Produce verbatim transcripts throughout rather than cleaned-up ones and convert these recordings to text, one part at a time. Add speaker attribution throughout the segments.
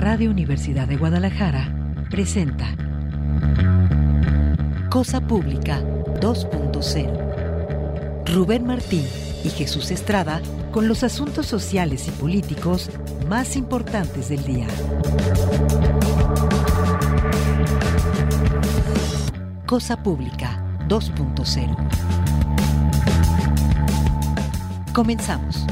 Speaker 1: Radio Universidad de Guadalajara presenta Cosa Pública dos punto cero. Rubén Martín y Jesús Estrada con los asuntos sociales y políticos más importantes del día. Cosa Pública dos punto cero. Comenzamos.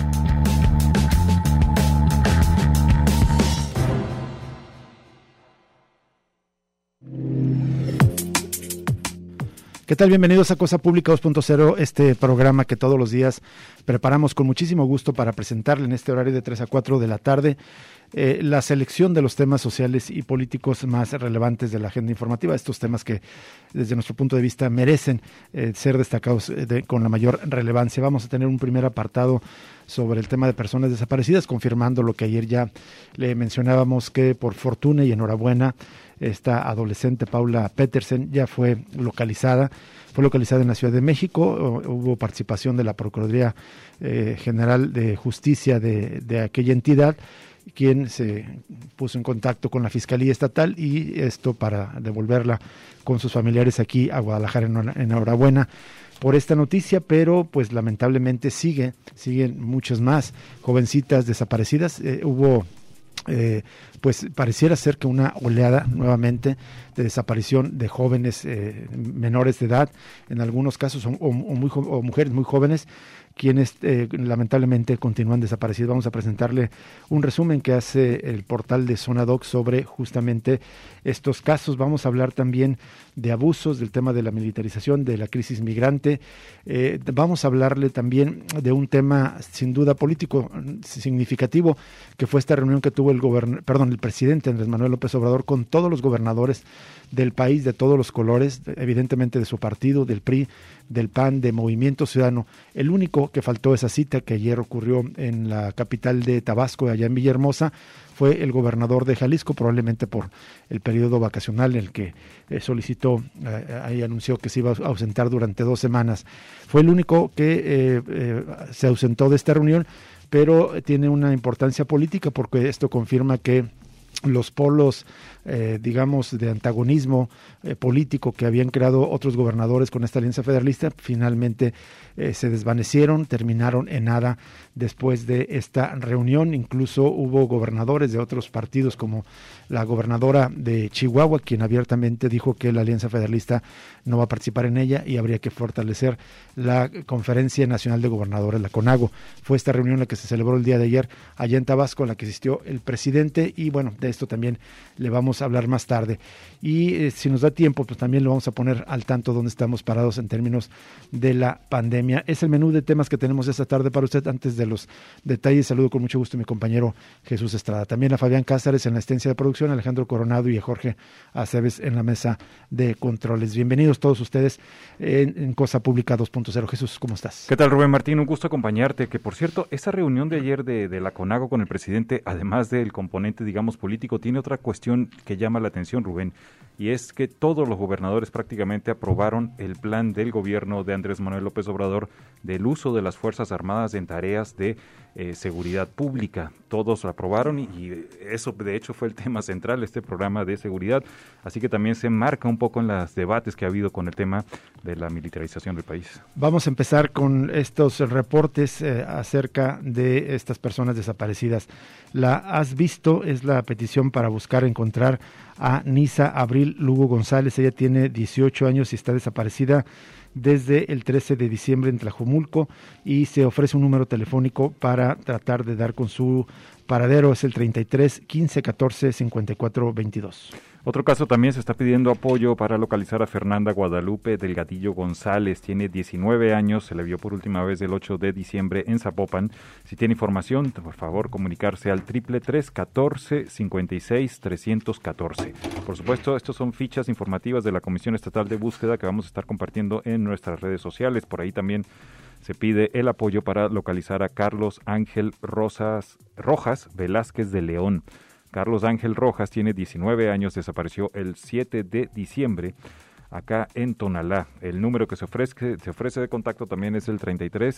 Speaker 2: ¿Qué tal? Bienvenidos a Cosa Pública dos punto cero, este programa que todos los días preparamos con muchísimo gusto para presentarle en este horario de tres a cuatro de la tarde eh, la selección de los temas sociales y políticos más relevantes de la agenda informativa, estos temas que desde nuestro punto de vista merecen eh, ser destacados eh, de, con la mayor relevancia. Vamos a tener un primer apartado sobre el tema de personas desaparecidas, confirmando lo que ayer ya le mencionábamos, que por fortuna y enhorabuena esta adolescente Paula Petersen ya fue localizada, fue localizada en la Ciudad de México. Hubo participación de la Procuraduría eh, General de Justicia de, de aquella entidad, quien se puso en contacto con la Fiscalía Estatal, y esto para devolverla con sus familiares aquí a Guadalajara. Enhorabuena por esta noticia, pero pues lamentablemente sigue, siguen muchas más jovencitas desaparecidas. Eh, hubo Eh, pues pareciera ser que una oleada nuevamente de desaparición de jóvenes eh, menores de edad, en algunos casos o, o, muy, o mujeres muy jóvenes, quienes eh, lamentablemente continúan desaparecidos. Vamos a presentarle un resumen que hace el portal de Zona Doc sobre justamente estos casos. Vamos a hablar también de abusos, del tema de la militarización, de la crisis migrante. Eh, vamos a hablarle también de un tema sin duda político significativo, que fue esta reunión que tuvo el gobern- perdón, el presidente Andrés Manuel López Obrador con todos los gobernadores del país, de todos los colores, evidentemente de su partido, del P R I, del P A N, de Movimiento Ciudadano. El único que faltó esa cita, que ayer ocurrió en la capital de Tabasco, allá en Villahermosa, fue el gobernador de Jalisco, probablemente por el periodo vacacional en el que eh, solicitó, eh, ahí anunció que se iba a ausentar durante dos semanas. Fue el único que eh, eh, se ausentó de esta reunión, pero tiene una importancia política porque esto confirma que los polos, eh, digamos, de antagonismo eh, político que habían creado otros gobernadores con esta alianza federalista, finalmente eh, se desvanecieron, terminaron en nada después de esta reunión. Incluso hubo gobernadores de otros partidos, como la gobernadora de Chihuahua, quien abiertamente dijo que la alianza federalista no va a participar en ella y habría que fortalecer la Conferencia Nacional de Gobernadores, la CONAGO. Fue esta reunión la que se celebró el día de ayer allá en Tabasco, a la que asistió el presidente, y bueno, de esto también le vamos a hablar más tarde. Y eh, si nos da tiempo, pues también lo vamos a poner al tanto dónde estamos parados en términos de la pandemia. Es el menú de temas que tenemos esta tarde para usted. Antes de los detalles, saludo con mucho gusto a mi compañero Jesús Estrada, también a Fabián Cázares en la asistencia de producción, a Alejandro Coronado y a Jorge Aceves en la mesa de controles. Bienvenidos todos ustedes en, en Cosa Pública dos punto cero. Jesús, ¿cómo estás?
Speaker 3: ¿Qué tal, Rubén Martín? Un gusto acompañarte. Que por cierto, esa reunión de ayer de, de la CONAGO con el presidente, además del componente, digamos, político, tiene otra cuestión que llama la atención, Rubén, y es que todos los gobernadores prácticamente aprobaron el plan del gobierno de Andrés Manuel López Obrador del uso de las Fuerzas Armadas en tareas de eh, seguridad pública. Todos lo aprobaron y, y eso de hecho fue el tema central de este programa de seguridad, así que también se marca un poco en los debates que ha habido con el tema de la militarización del país. Vamos a empezar con estos reportes eh, acerca de estas personas desaparecidas.
Speaker 2: La has visto, es la petición para buscar encontrar a Nisa Abril Lugo González. Ella tiene dieciocho años y está desaparecida desde el trece de diciembre en Tlajomulco, y se ofrece un número telefónico para tratar de dar con su paradero. Es el treinta y tres, quince, catorce, cincuenta y cuatro, veintidós.
Speaker 3: Otro caso, también se está pidiendo apoyo para localizar a Fernanda Guadalupe Delgadillo González. Tiene diecinueve años, se le vio por última vez el ocho de diciembre en Zapopan. Si tiene información, por favor, comunicarse al triple tres, catorce, cincuenta y seis, trescientos catorce. Por supuesto, estos son fichas informativas de la Comisión Estatal de Búsqueda que vamos a estar compartiendo en nuestras redes sociales. Por ahí también se pide el apoyo para localizar a Carlos Ángel Rosas, Rojas Velázquez de León. Carlos Ángel Rojas tiene diecinueve años, desapareció el siete de diciembre acá en Tonalá. El número que se ofrece, se ofrece de contacto también es el treinta y tres,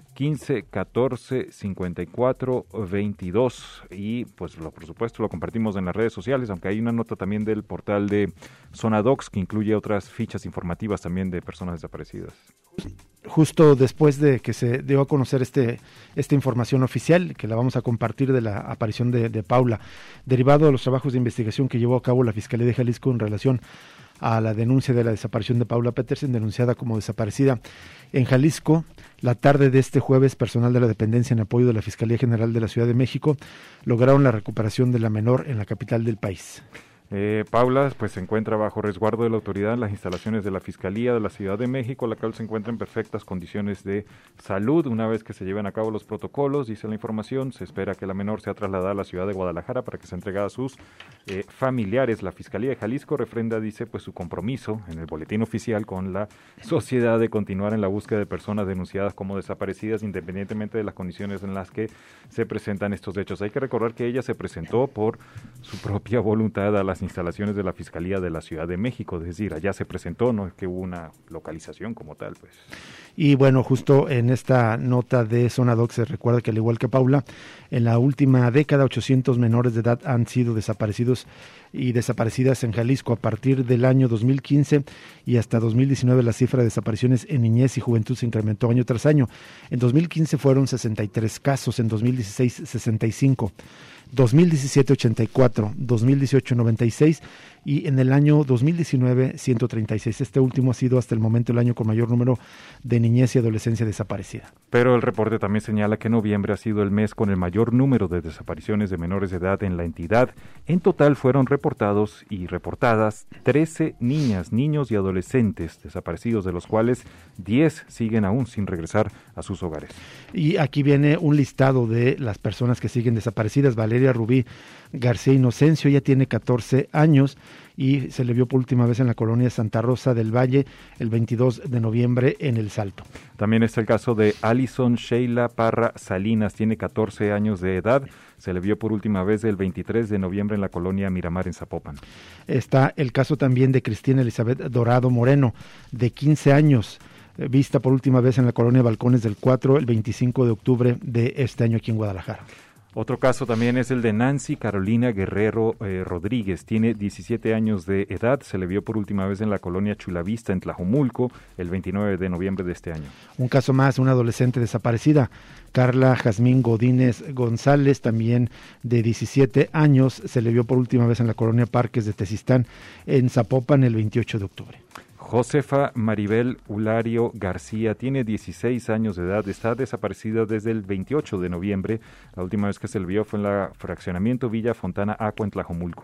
Speaker 3: quince catorce cincuenta y cuatro veintidós, y pues lo, por supuesto lo compartimos en las redes sociales, aunque hay una nota también del portal de Zona Docs que incluye otras fichas informativas también de personas desaparecidas.
Speaker 2: Justo después de que se dio a conocer este esta información oficial, que la vamos a compartir, de la aparición de, de Paula, derivado de los trabajos de investigación que llevó a cabo la Fiscalía de Jalisco en relación a la denuncia de la desaparición de Paula Petersen, denunciada como desaparecida en Jalisco. La tarde de este jueves, personal de la dependencia en apoyo de la Fiscalía General de la Ciudad de México lograron la recuperación de la menor en la capital del país.
Speaker 3: Eh, Paula pues se encuentra bajo resguardo de la autoridad en las instalaciones de la Fiscalía de la Ciudad de México, la cual se encuentra en perfectas condiciones de salud. Una vez que se lleven a cabo los protocolos, dice la información, se espera que la menor sea trasladada a la ciudad de Guadalajara para que sea entregada a sus eh, familiares. La Fiscalía de Jalisco refrenda, dice, pues su compromiso en el boletín oficial con la sociedad de continuar en la búsqueda de personas denunciadas como desaparecidas, independientemente de las condiciones en las que se presentan estos hechos. Hay que recordar que ella se presentó por su propia voluntad a las instalaciones de la Fiscalía de la Ciudad de México, es decir, allá se presentó, no es que hubo una localización como tal, pues.
Speaker 2: Y bueno, justo en esta nota de Zona Doc se recuerda que, al igual que Paula, en la última década ochocientos menores de edad han sido desaparecidos y desaparecidas en Jalisco. A partir del año dos mil quince y hasta dos mil diecinueve, la cifra de desapariciones en niñez y juventud se incrementó año tras año. En dos mil quince fueron sesenta y tres casos, en dos mil dieciséis sesenta y cinco, dos mil diecisiete ochenta y cuatro, dos mil dieciocho noventa y seis y en el año dos mil diecinueve ciento treinta y seis. Este último ha sido hasta el momento el año con mayor número de niñez y adolescencia desaparecida.
Speaker 3: Pero el reporte también señala que noviembre ha sido el mes con el mayor número de desapariciones de menores de edad en la entidad. En total fueron reportados y reportadas trece niñas, niños y adolescentes desaparecidos, de los cuales diez siguen aún sin regresar a sus hogares.
Speaker 2: Y aquí viene un listado de las personas que siguen desaparecidas. Valeria Rubí García Inocencio, ella tiene catorce años y se le vio por última vez en la colonia Santa Rosa del Valle el veintidós de noviembre en El Salto.
Speaker 3: También está el caso de Alison Sheila Parra Salinas, tiene catorce años de edad, se le vio por última vez el veintitrés de noviembre en la colonia Miramar en Zapopan.
Speaker 2: Está el caso también de Cristina Elizabeth Dorado Moreno, de quince años, vista por última vez en la colonia Balcones del Cuatro el veinticinco de octubre de este año aquí en Guadalajara.
Speaker 3: Otro caso también es el de Nancy Carolina Guerrero eh, Rodríguez, tiene diecisiete años de edad, se le vio por última vez en la colonia Chulavista en Tlajomulco el veintinueve de noviembre de este año.
Speaker 2: Un caso más, una adolescente desaparecida, Carla Jazmín Godínez González, también de diecisiete años, se le vio por última vez en la colonia Parques de Tezistán en Zapopan el veintiocho de octubre.
Speaker 3: Josefa Maribel Ulario García tiene dieciséis años de edad, está desaparecida desde el veintiocho de noviembre. La última vez que se le vio fue en la fraccionamiento Villa Fontana Acua en Tlajomulco.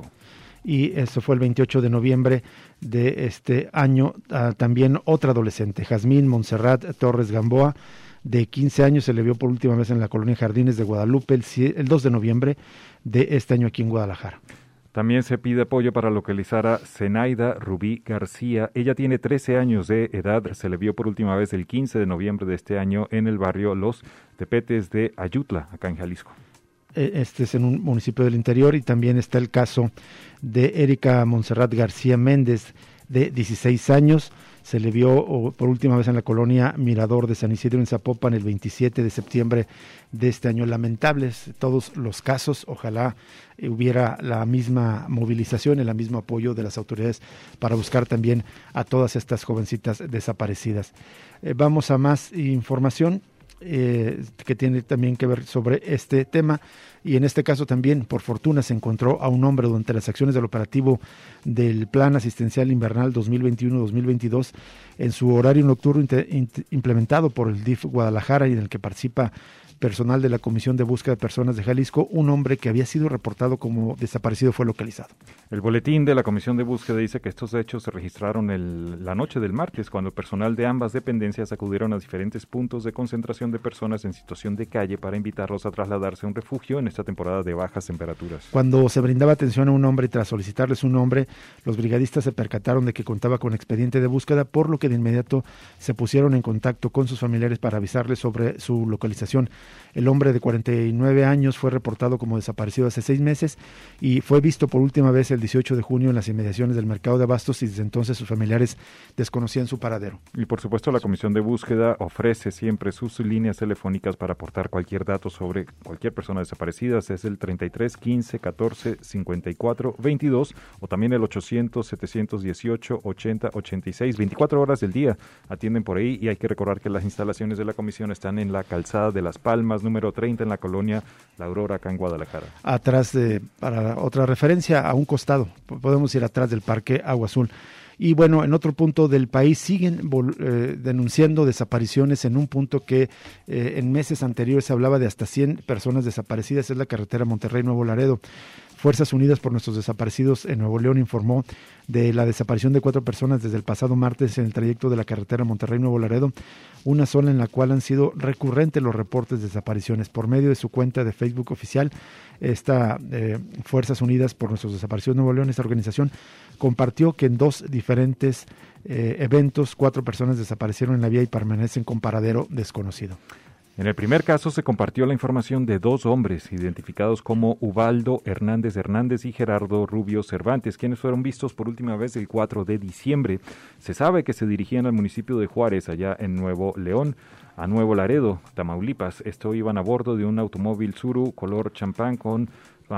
Speaker 2: Y eso fue el veintiocho de noviembre de este año. Uh, también otra adolescente, Jazmín Montserrat Torres Gamboa, de quince años, se le vio por última vez en la colonia Jardines de Guadalupe el, el dos de noviembre de este año aquí en Guadalajara.
Speaker 3: También se pide apoyo para localizar a Zenaida Rubí García. Ella tiene trece años de edad. Se le vio por última vez el quince de noviembre de este año en el barrio Los Tepetes de Ayutla, acá en Jalisco.
Speaker 2: Este es en un municipio del interior. Y también está el caso de Erika Montserrat García Méndez, de dieciséis años. Se le vio por última vez en la colonia Mirador de San Isidro en Zapopan el veintisiete de septiembre de este año. Lamentables todos los casos. Ojalá hubiera la misma movilización, el mismo apoyo de las autoridades para buscar también a todas estas jovencitas desaparecidas. Eh, vamos a más información eh, que tiene también que ver sobre este tema. Y en este caso también, por fortuna, se encontró a un hombre durante las acciones del operativo del Plan Asistencial Invernal dos mil veintiuno dos mil veintidós en su horario nocturno implementado por el D I F Guadalajara y en el que participa personal de la Comisión de Búsqueda de Personas de Jalisco. Un hombre que había sido reportado como desaparecido fue localizado.
Speaker 3: El boletín de la Comisión de Búsqueda dice que estos hechos se registraron el, la noche del martes, cuando el personal de ambas dependencias acudieron a diferentes puntos de concentración de personas en situación de calle para invitarlos a trasladarse a un refugio en esta temporada de bajas temperaturas.
Speaker 2: Cuando se brindaba atención a un hombre y tras solicitarles un nombre, los brigadistas se percataron de que contaba con expediente de búsqueda, por lo que de inmediato se pusieron en contacto con sus familiares para avisarles sobre su localización. El hombre de cuarenta y nueve años fue reportado como desaparecido hace seis meses y fue visto por última vez el dieciocho de junio en las inmediaciones del mercado de abastos, y desde entonces sus familiares desconocían su paradero.
Speaker 3: Y por supuesto la Comisión de Búsqueda ofrece siempre sus líneas telefónicas para aportar cualquier dato sobre cualquier persona desaparecida. Es el treinta y tres, quince, catorce, cincuenta y cuatro, veintidós o también el ochocientos, setecientos dieciocho, ochenta, ochenta y seis. veinticuatro horas del día atienden por ahí, y hay que recordar que las instalaciones de la comisión están en la calzada de Las Palmas, número treinta, en la colonia La Aurora, acá en Guadalajara. Atrás de, para otra referencia, a un costado, podemos ir atrás del Parque Agua Azul. Y bueno, en otro punto del país siguen eh, denunciando desapariciones en un punto que eh, en meses anteriores se hablaba de hasta cien personas desaparecidas. Es la carretera Monterrey-Nuevo Laredo. Fuerzas Unidas por Nuestros Desaparecidos en Nuevo León informó de la desaparición de cuatro personas desde el pasado martes en el trayecto de la carretera Monterrey-Nuevo Laredo, una zona en la cual han sido recurrentes los reportes de desapariciones. Por medio de su cuenta de Facebook oficial, esta eh, Fuerzas Unidas por Nuestros Desaparecidos Nuevo León, esta organización, compartió que en dos diferentes eh, eventos cuatro personas desaparecieron en la vía y permanecen con paradero desconocido. En el primer caso se compartió la información de dos hombres identificados como Ubaldo Hernández Hernández y Gerardo Rubio Cervantes, quienes fueron vistos por última vez el cuatro de diciembre. Se sabe que se dirigían al municipio de Juárez, allá en Nuevo León, a Nuevo Laredo, Tamaulipas. Esto iban a bordo de un automóvil Tsuru color champán con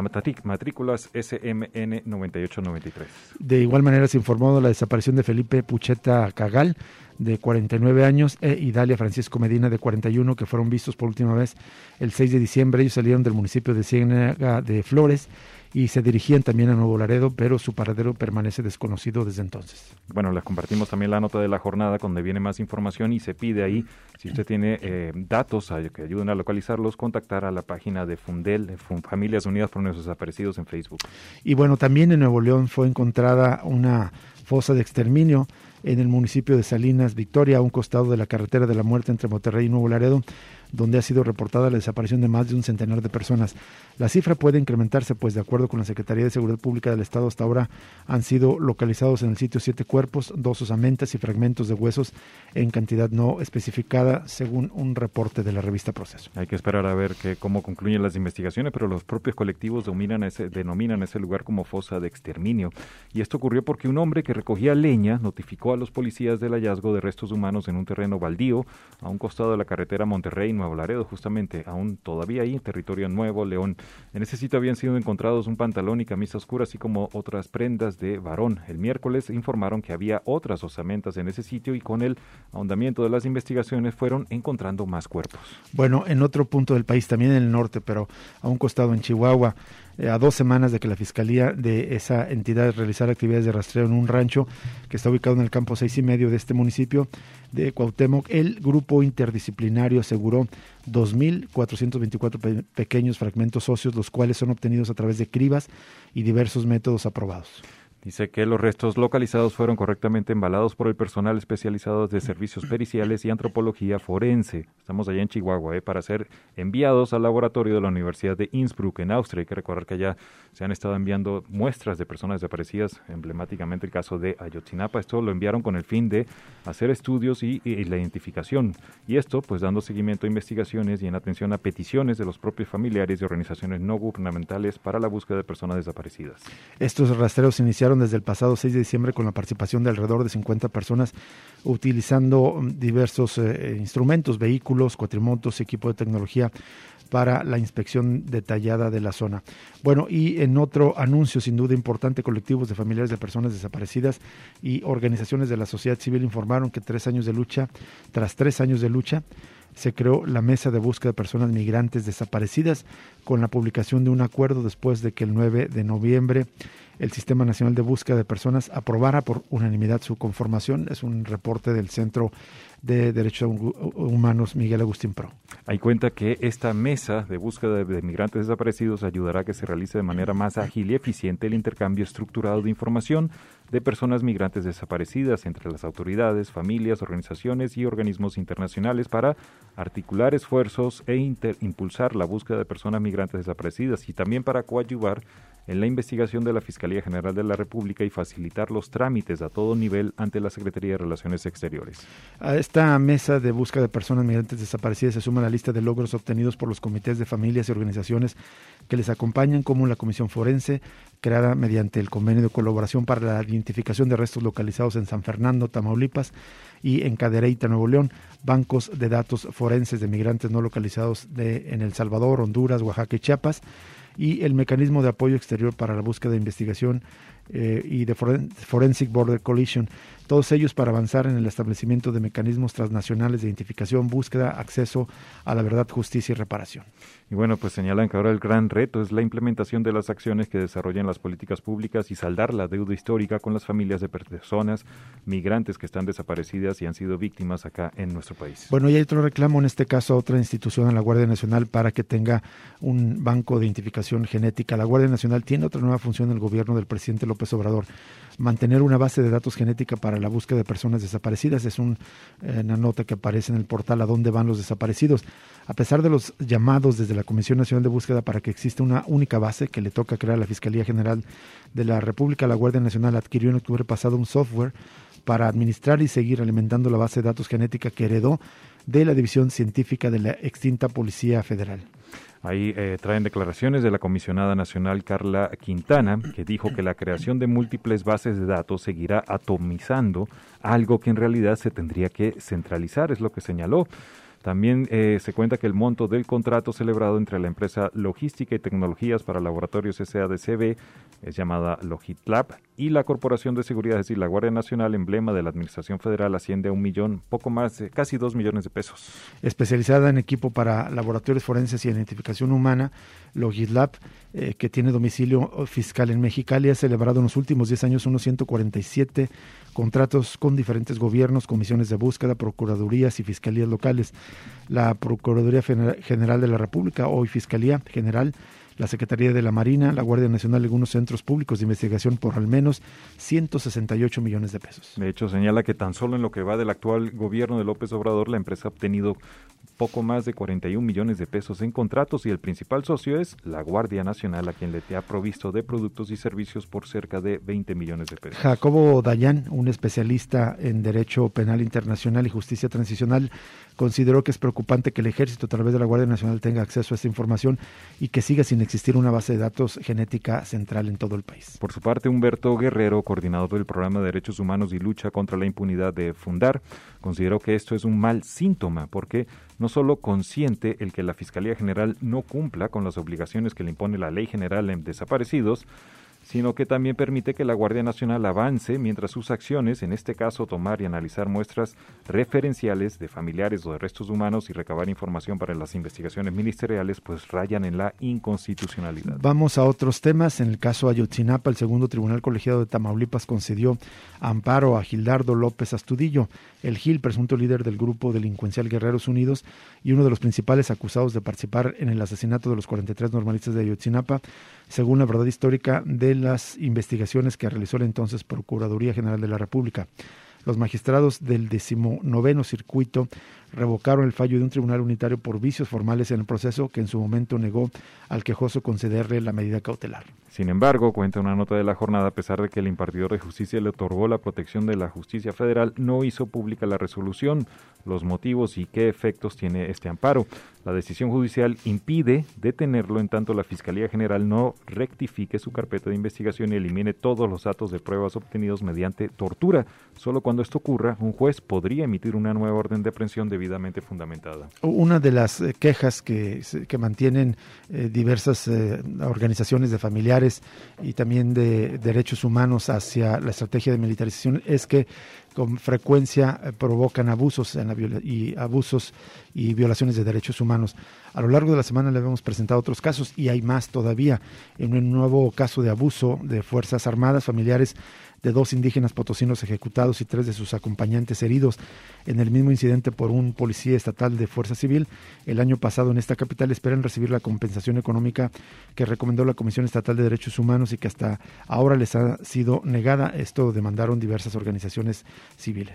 Speaker 3: matrículas S M N noventa y ocho noventa y tres. De igual manera se informó de la desaparición de Felipe Pucheta Cagal, de cuarenta y nueve años, e Idalia Francisco Medina, de cuarenta y uno, que fueron vistos por última vez el seis de diciembre. Ellos salieron del municipio de Ciénaga de Flores y se dirigían también a Nuevo Laredo, pero su paradero permanece desconocido desde entonces. Bueno, les compartimos también la nota de la jornada donde viene más información y se pide ahí, si usted tiene eh, datos que ayuden a localizarlos, contactar a la página de Fundel, de Familias Unidas por Nuestros Desaparecidos en Facebook. Y bueno, también en Nuevo León fue encontrada una fosa de exterminio en el municipio de Salinas, Victoria, a un costado de la carretera de la muerte entre Monterrey y Nuevo Laredo, donde ha sido reportada la desaparición de más de un centenar de personas. La cifra puede incrementarse, pues de acuerdo con la Secretaría de Seguridad Pública del Estado, hasta ahora han sido localizados en el sitio siete cuerpos, dos osamentas y fragmentos de huesos en cantidad no especificada, según un reporte de la revista Proceso. Hay que esperar a ver que, cómo concluyen las investigaciones, pero los propios colectivos dominan ese, denominan ese lugar como fosa de exterminio. Y esto ocurrió porque un hombre que recogía leña notificó a los policías del hallazgo de restos humanos en un terreno baldío a un costado de la carretera Monterrey Nuevo Laredo, justamente, aún todavía ahí en territorio Nuevo León. En ese sitio habían sido encontrados un pantalón y camisa oscura, así como otras prendas de varón. El miércoles informaron que había otras osamentas en ese sitio y con el ahondamiento de las investigaciones fueron encontrando más cuerpos. Bueno, en otro punto del país, también en el norte, pero a un costado en Chihuahua, a dos semanas de que la Fiscalía de esa entidad realizara actividades de rastreo en un rancho que está ubicado en el campo seis y medio de este municipio de Cuauhtémoc, el grupo interdisciplinario aseguró dos mil cuatrocientos veinticuatro pe- pequeños fragmentos óseos, los cuales son obtenidos a través de cribas y diversos métodos aprobados. Dice que los restos localizados fueron correctamente embalados por el personal especializado de servicios periciales y antropología forense. Estamos allá en Chihuahua, ¿eh? para ser enviados al laboratorio de la Universidad de Innsbruck, en Austria. Hay que recordar que allá se han estado enviando muestras de personas desaparecidas, emblemáticamente el caso de Ayotzinapa. Esto lo enviaron con el fin de hacer estudios y, y la identificación. Y esto, pues dando seguimiento a investigaciones y en atención a peticiones de los propios familiares y organizaciones no gubernamentales para la búsqueda de personas desaparecidas. Estos rastreos iniciaron desde el pasado seis de diciembre con la participación de alrededor de cincuenta personas utilizando diversos eh, instrumentos, vehículos, cuatrimotos, equipo de tecnología para la inspección detallada de la zona. Bueno, y en otro anuncio sin duda importante, colectivos de familiares de personas desaparecidas y organizaciones de la sociedad civil informaron que tres años de lucha, tras tres años de lucha, se creó la Mesa de Búsqueda de Personas Migrantes Desaparecidas con la publicación de un acuerdo después de que el nueve de noviembre el Sistema Nacional de Búsqueda de Personas aprobara por unanimidad su conformación. Es un reporte del Centro de Derechos Humanos Miguel Agustín Pro. Hay cuenta que esta mesa de búsqueda de migrantes desaparecidos ayudará a que se realice de manera más ágil y eficiente el intercambio estructurado de información de personas migrantes desaparecidas entre las autoridades, familias, organizaciones y organismos internacionales para articular esfuerzos e inter- impulsar la búsqueda de personas migrantes desaparecidas y también para coadyuvar en la investigación de la Fiscalía General de la República y facilitar los trámites a todo nivel ante la Secretaría de Relaciones Exteriores.
Speaker 2: A esta mesa de búsqueda de personas migrantes desaparecidas se suma la lista de logros obtenidos por los comités de familias y organizaciones que les acompañan, como la Comisión Forense, creada mediante el convenio de colaboración para la identificación de restos localizados en San Fernando, Tamaulipas, y en Cadereyta, Nuevo León, bancos de datos forenses de migrantes no localizados de, en El Salvador, Honduras, Oaxaca y Chiapas, y el mecanismo de apoyo exterior para la búsqueda de investigación eh, y de Forensic Border Coalition, todos ellos para avanzar en el establecimiento de mecanismos transnacionales de identificación, búsqueda, acceso a la verdad, justicia y reparación.
Speaker 3: Y bueno, pues señalan que ahora el gran reto es la implementación de las acciones que desarrollan las políticas públicas y saldar la deuda histórica con las familias de personas migrantes que están desaparecidas y han sido víctimas acá en nuestro país.
Speaker 2: Bueno, y hay otro reclamo, en este caso a otra institución, a la Guardia Nacional, para que tenga un banco de identificación genética. La Guardia Nacional tiene otra nueva función del gobierno del presidente López Obrador: mantener una base de datos genética para la búsqueda de personas desaparecidas. Es un, eh, una nota que aparece en el portal A Dónde Van los Desaparecidos. A pesar de los llamados desde la Comisión Nacional de Búsqueda para que exista una única base que le toca crear a la Fiscalía General de la República, la Guardia Nacional adquirió en octubre pasado un software para administrar y seguir alimentando la base de datos genética que heredó de la División Científica de la extinta Policía Federal.
Speaker 3: Ahí eh, traen declaraciones de la comisionada nacional Carla Quintana, que dijo que la creación de múltiples bases de datos seguirá atomizando algo que en realidad se tendría que centralizar, es lo que señaló. También eh, se cuenta que el monto del contrato celebrado entre la empresa Logística y Tecnologías para Laboratorios S A D C B, es llamada Logitlab, y la Corporación de Seguridad, es decir, la Guardia Nacional, emblema de la Administración Federal, asciende a un millón, poco más, eh, casi dos millones de pesos.
Speaker 2: Especializada en equipo para laboratorios forenses y identificación humana, Logitlab, eh, que tiene domicilio fiscal en Mexicali, ha celebrado en los últimos diez años unos ciento cuarenta y siete contratos con diferentes gobiernos, comisiones de búsqueda, procuradurías y fiscalías locales. La Procuraduría General de la República, hoy Fiscalía General, la Secretaría de la Marina, la Guardia Nacional, algunos centros públicos de investigación por al menos ciento sesenta y ocho millones de pesos.
Speaker 3: De hecho, señala que tan solo en lo que va del actual gobierno de López Obrador, la empresa ha obtenido poco más de cuarenta y un millones de pesos en contratos y el principal socio es la Guardia Nacional, a quien le ha provisto de productos y servicios por cerca de veinte millones de pesos.
Speaker 2: Jacobo Dayan, un especialista en Derecho Penal Internacional y Justicia Transicional, consideró que es preocupante que el Ejército, a través de la Guardia Nacional, tenga acceso a esta información y que siga sin existir una base de datos genética central en todo el país.
Speaker 3: Por su parte, Humberto Guerrero, coordinador del Programa de Derechos Humanos y Lucha contra la Impunidad de Fundar, consideró que esto es un mal síntoma porque no solo consiente el que la Fiscalía General no cumpla con las obligaciones que le impone la Ley General en Desaparecidos, sino que también permite que la Guardia Nacional avance mientras sus acciones, en este caso tomar y analizar muestras referenciales de familiares o de restos humanos y recabar información para las investigaciones ministeriales, pues rayan en la inconstitucionalidad.
Speaker 2: Vamos a otros temas. En el caso Ayotzinapa, el segundo tribunal colegiado de Tamaulipas concedió amparo a Gildardo López Astudillo, el Gil, presunto líder del grupo delincuencial Guerreros Unidos y uno de los principales acusados de participar en el asesinato de los cuarenta y tres normalistas de Ayotzinapa, según la verdad histórica de las investigaciones que realizó la entonces Procuraduría General de la República. Los magistrados del decimonoveno circuito revocaron el fallo de un tribunal unitario por vicios formales en el proceso que en su momento negó al quejoso concederle la medida cautelar.
Speaker 3: Sin embargo, cuenta una nota de la jornada, a pesar de que el impartidor de justicia le otorgó la protección de la justicia federal, no hizo pública la resolución, los motivos y qué efectos tiene este amparo. La decisión judicial impide detenerlo en tanto la Fiscalía General no rectifique su carpeta de investigación y elimine todos los datos de pruebas obtenidos mediante tortura. Solo cuando esto ocurra, un juez podría emitir una nueva orden de aprehensión debidamente fundamentada.
Speaker 2: Una de las eh, quejas que, que mantienen eh, diversas eh, organizaciones de familiares y también de derechos humanos hacia la estrategia de militarización es que con frecuencia eh, provocan abusos en la viola- y abusos y violaciones de derechos humanos. A lo largo de la semana le hemos presentado otros casos y hay más todavía. En un nuevo caso de abuso de Fuerzas Armadas, familiares de dos indígenas potosinos ejecutados y tres de sus acompañantes heridos en el mismo incidente por un policía estatal de Fuerza Civil el año pasado en esta capital, esperan recibir la compensación económica que recomendó la Comisión Estatal de Derechos Humanos y que hasta ahora les ha sido negada. Esto demandaron diversas organizaciones civiles.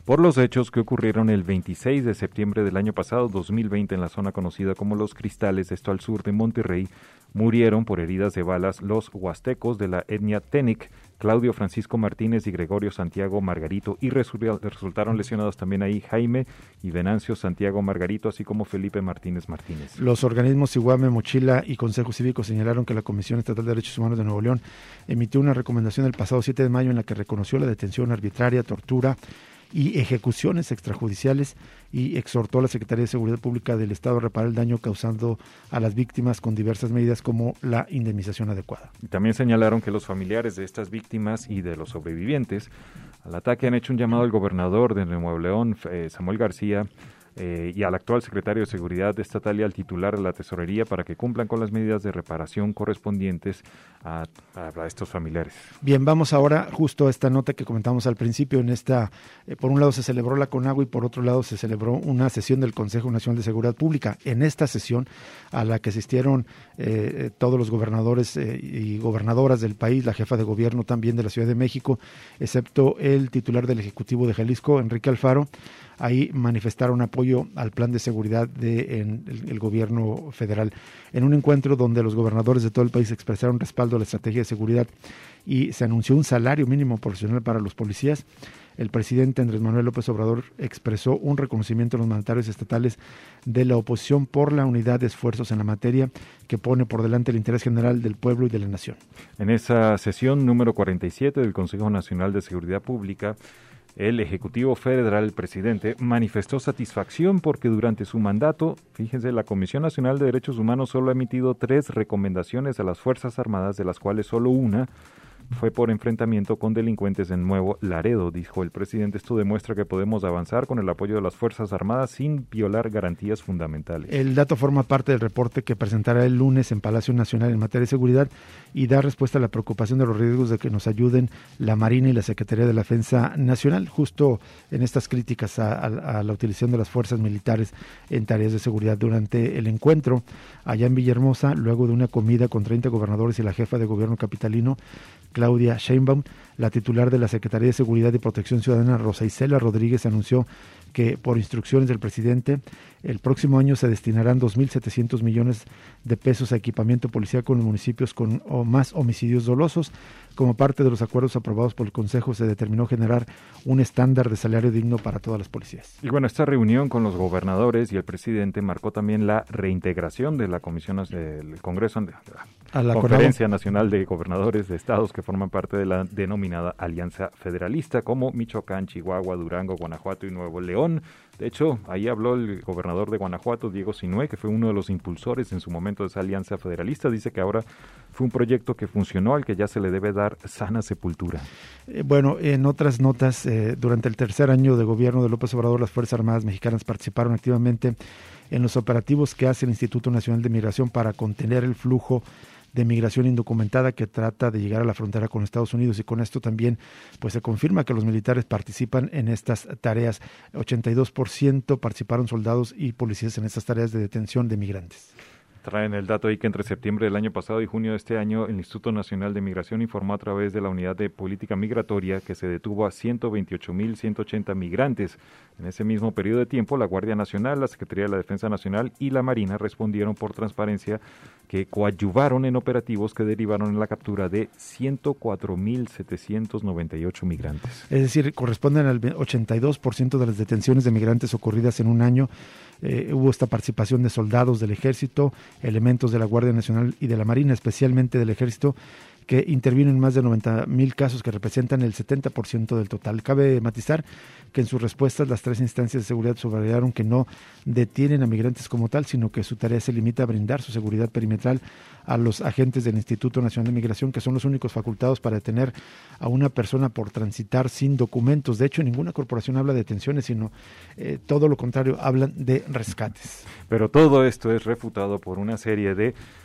Speaker 3: por los hechos que ocurrieron el veintiséis de septiembre del año pasado, dos mil veinte, en la zona conocida como Los Cristales, esto al sur de Monterrey. Murieron por heridas de balas los huastecos de la etnia Tenec, Claudio Francisco Martínez y Gregorio Santiago Margarito, y resultaron lesionados también ahí Jaime y Venancio Santiago Margarito, así como Felipe Martínez Martínez.
Speaker 2: Los organismos Iguame, Mochila y Consejo Cívico señalaron que la Comisión Estatal de Derechos Humanos de Nuevo León emitió una recomendación el pasado siete de mayo en la que reconoció la detención arbitraria, tortura y ejecuciones extrajudiciales y exhortó a la Secretaría de Seguridad Pública del Estado a reparar el daño causado a las víctimas con diversas medidas como la indemnización adecuada.
Speaker 3: Y también señalaron que los familiares de estas víctimas y de los sobrevivientes al ataque han hecho un llamado al gobernador de Nuevo León, eh, Samuel García, Eh, y al actual secretario de Seguridad Estatal y al titular de la Tesorería para que cumplan con las medidas de reparación correspondientes a, a, a estos familiares.
Speaker 2: Bien, vamos ahora justo a esta nota que comentamos al principio. En esta, eh, por un lado se celebró la CONAGO y por otro lado se celebró una sesión del Consejo Nacional de Seguridad Pública. En esta sesión a la que asistieron eh, todos los gobernadores eh, y gobernadoras del país, la jefa de gobierno también de la Ciudad de México, excepto el titular del Ejecutivo de Jalisco, Enrique Alfaro. Ahí manifestaron apoyo al plan de seguridad del de el, el gobierno federal. En un encuentro donde los gobernadores de todo el país expresaron respaldo a la estrategia de seguridad y se anunció un salario mínimo profesional para los policías, el presidente Andrés Manuel López Obrador expresó un reconocimiento a los mandatarios estatales de la oposición por la unidad de esfuerzos en la materia que pone por delante el interés general del pueblo y de la nación.
Speaker 3: En esa sesión número cuarenta y siete del Consejo Nacional de Seguridad Pública, el Ejecutivo Federal, el presidente, manifestó satisfacción porque durante su mandato, fíjense, la Comisión Nacional de Derechos Humanos solo ha emitido tres recomendaciones a las Fuerzas Armadas, de las cuales solo una fue por enfrentamiento con delincuentes en Nuevo Laredo, dijo el presidente. Esto demuestra que podemos avanzar con el apoyo de las Fuerzas Armadas sin violar garantías fundamentales.
Speaker 2: El dato forma parte del reporte que presentará el lunes en Palacio Nacional en materia de seguridad y da respuesta a la preocupación de los riesgos de que nos ayuden la Marina y la Secretaría de la Defensa Nacional, justo en estas críticas a, a, a la utilización de las fuerzas militares en tareas de seguridad. Durante el encuentro allá en Villahermosa, luego de una comida con treinta gobernadores y la jefa de gobierno capitalino, Claudia Sheinbaum, la titular de la Secretaría de Seguridad y Protección Ciudadana, Rosa Isela Rodríguez, anunció que por instrucciones del presidente, el próximo año se destinarán dos mil setecientos millones de pesos a equipamiento policial con los municipios con o más homicidios dolosos. Como parte de los acuerdos aprobados por el Consejo, se determinó generar un estándar de salario digno para todas las policías.
Speaker 3: Y bueno, esta reunión con los gobernadores y el presidente marcó también la reintegración de la Comisión del Congreso, de la,
Speaker 2: a la
Speaker 3: Conferencia Nacional de Gobernadores de Estados que forman parte de la denominada Alianza Federalista, como Michoacán, Chihuahua, Durango, Guanajuato y Nuevo León. De hecho, ahí habló el gobernador de Guanajuato, Diego Sinue, que fue uno de los impulsores en su momento de esa alianza federalista. Dice que ahora fue un proyecto que funcionó, al que ya se le debe dar sana sepultura.
Speaker 2: Eh, bueno, en otras notas, eh, durante el tercer año de gobierno de López Obrador, las Fuerzas Armadas mexicanas participaron activamente en los operativos que hace el Instituto Nacional de Migración para contener el flujo de migración indocumentada que trata de llegar a la frontera con Estados Unidos, y con esto también pues se confirma que los militares participan en estas tareas. ochenta y dos por ciento participaron soldados y policías en estas tareas de detención de migrantes.
Speaker 3: Traen el dato ahí que entre septiembre del año pasado y junio de este año, el Instituto Nacional de Migración informó a través de la Unidad de Política Migratoria que se detuvo a ciento veintiocho mil ciento ochenta migrantes. En ese mismo periodo de tiempo, la Guardia Nacional, la Secretaría de la Defensa Nacional y la Marina respondieron por transparencia que coadyuvaron en operativos que derivaron en la captura de ciento cuatro mil setecientos noventa y ocho migrantes.
Speaker 2: Es decir, corresponden al ochenta y dos por ciento de las detenciones de migrantes ocurridas en un año. Eh, hubo esta participación de soldados del Ejército, elementos de la Guardia Nacional y de la Marina, especialmente del Ejército, que intervienen en más de noventa mil casos que representan el setenta por ciento del total. Cabe matizar que en sus respuestas las tres instancias de seguridad subrayaron que no detienen a migrantes como tal, sino que su tarea se limita a brindar su seguridad perimetral a los agentes del Instituto Nacional de Migración, que son los únicos facultados para detener a una persona por transitar sin documentos. De hecho, ninguna corporación habla de detenciones, sino eh, todo lo contrario, hablan de rescates.
Speaker 3: Pero todo esto es refutado por una serie de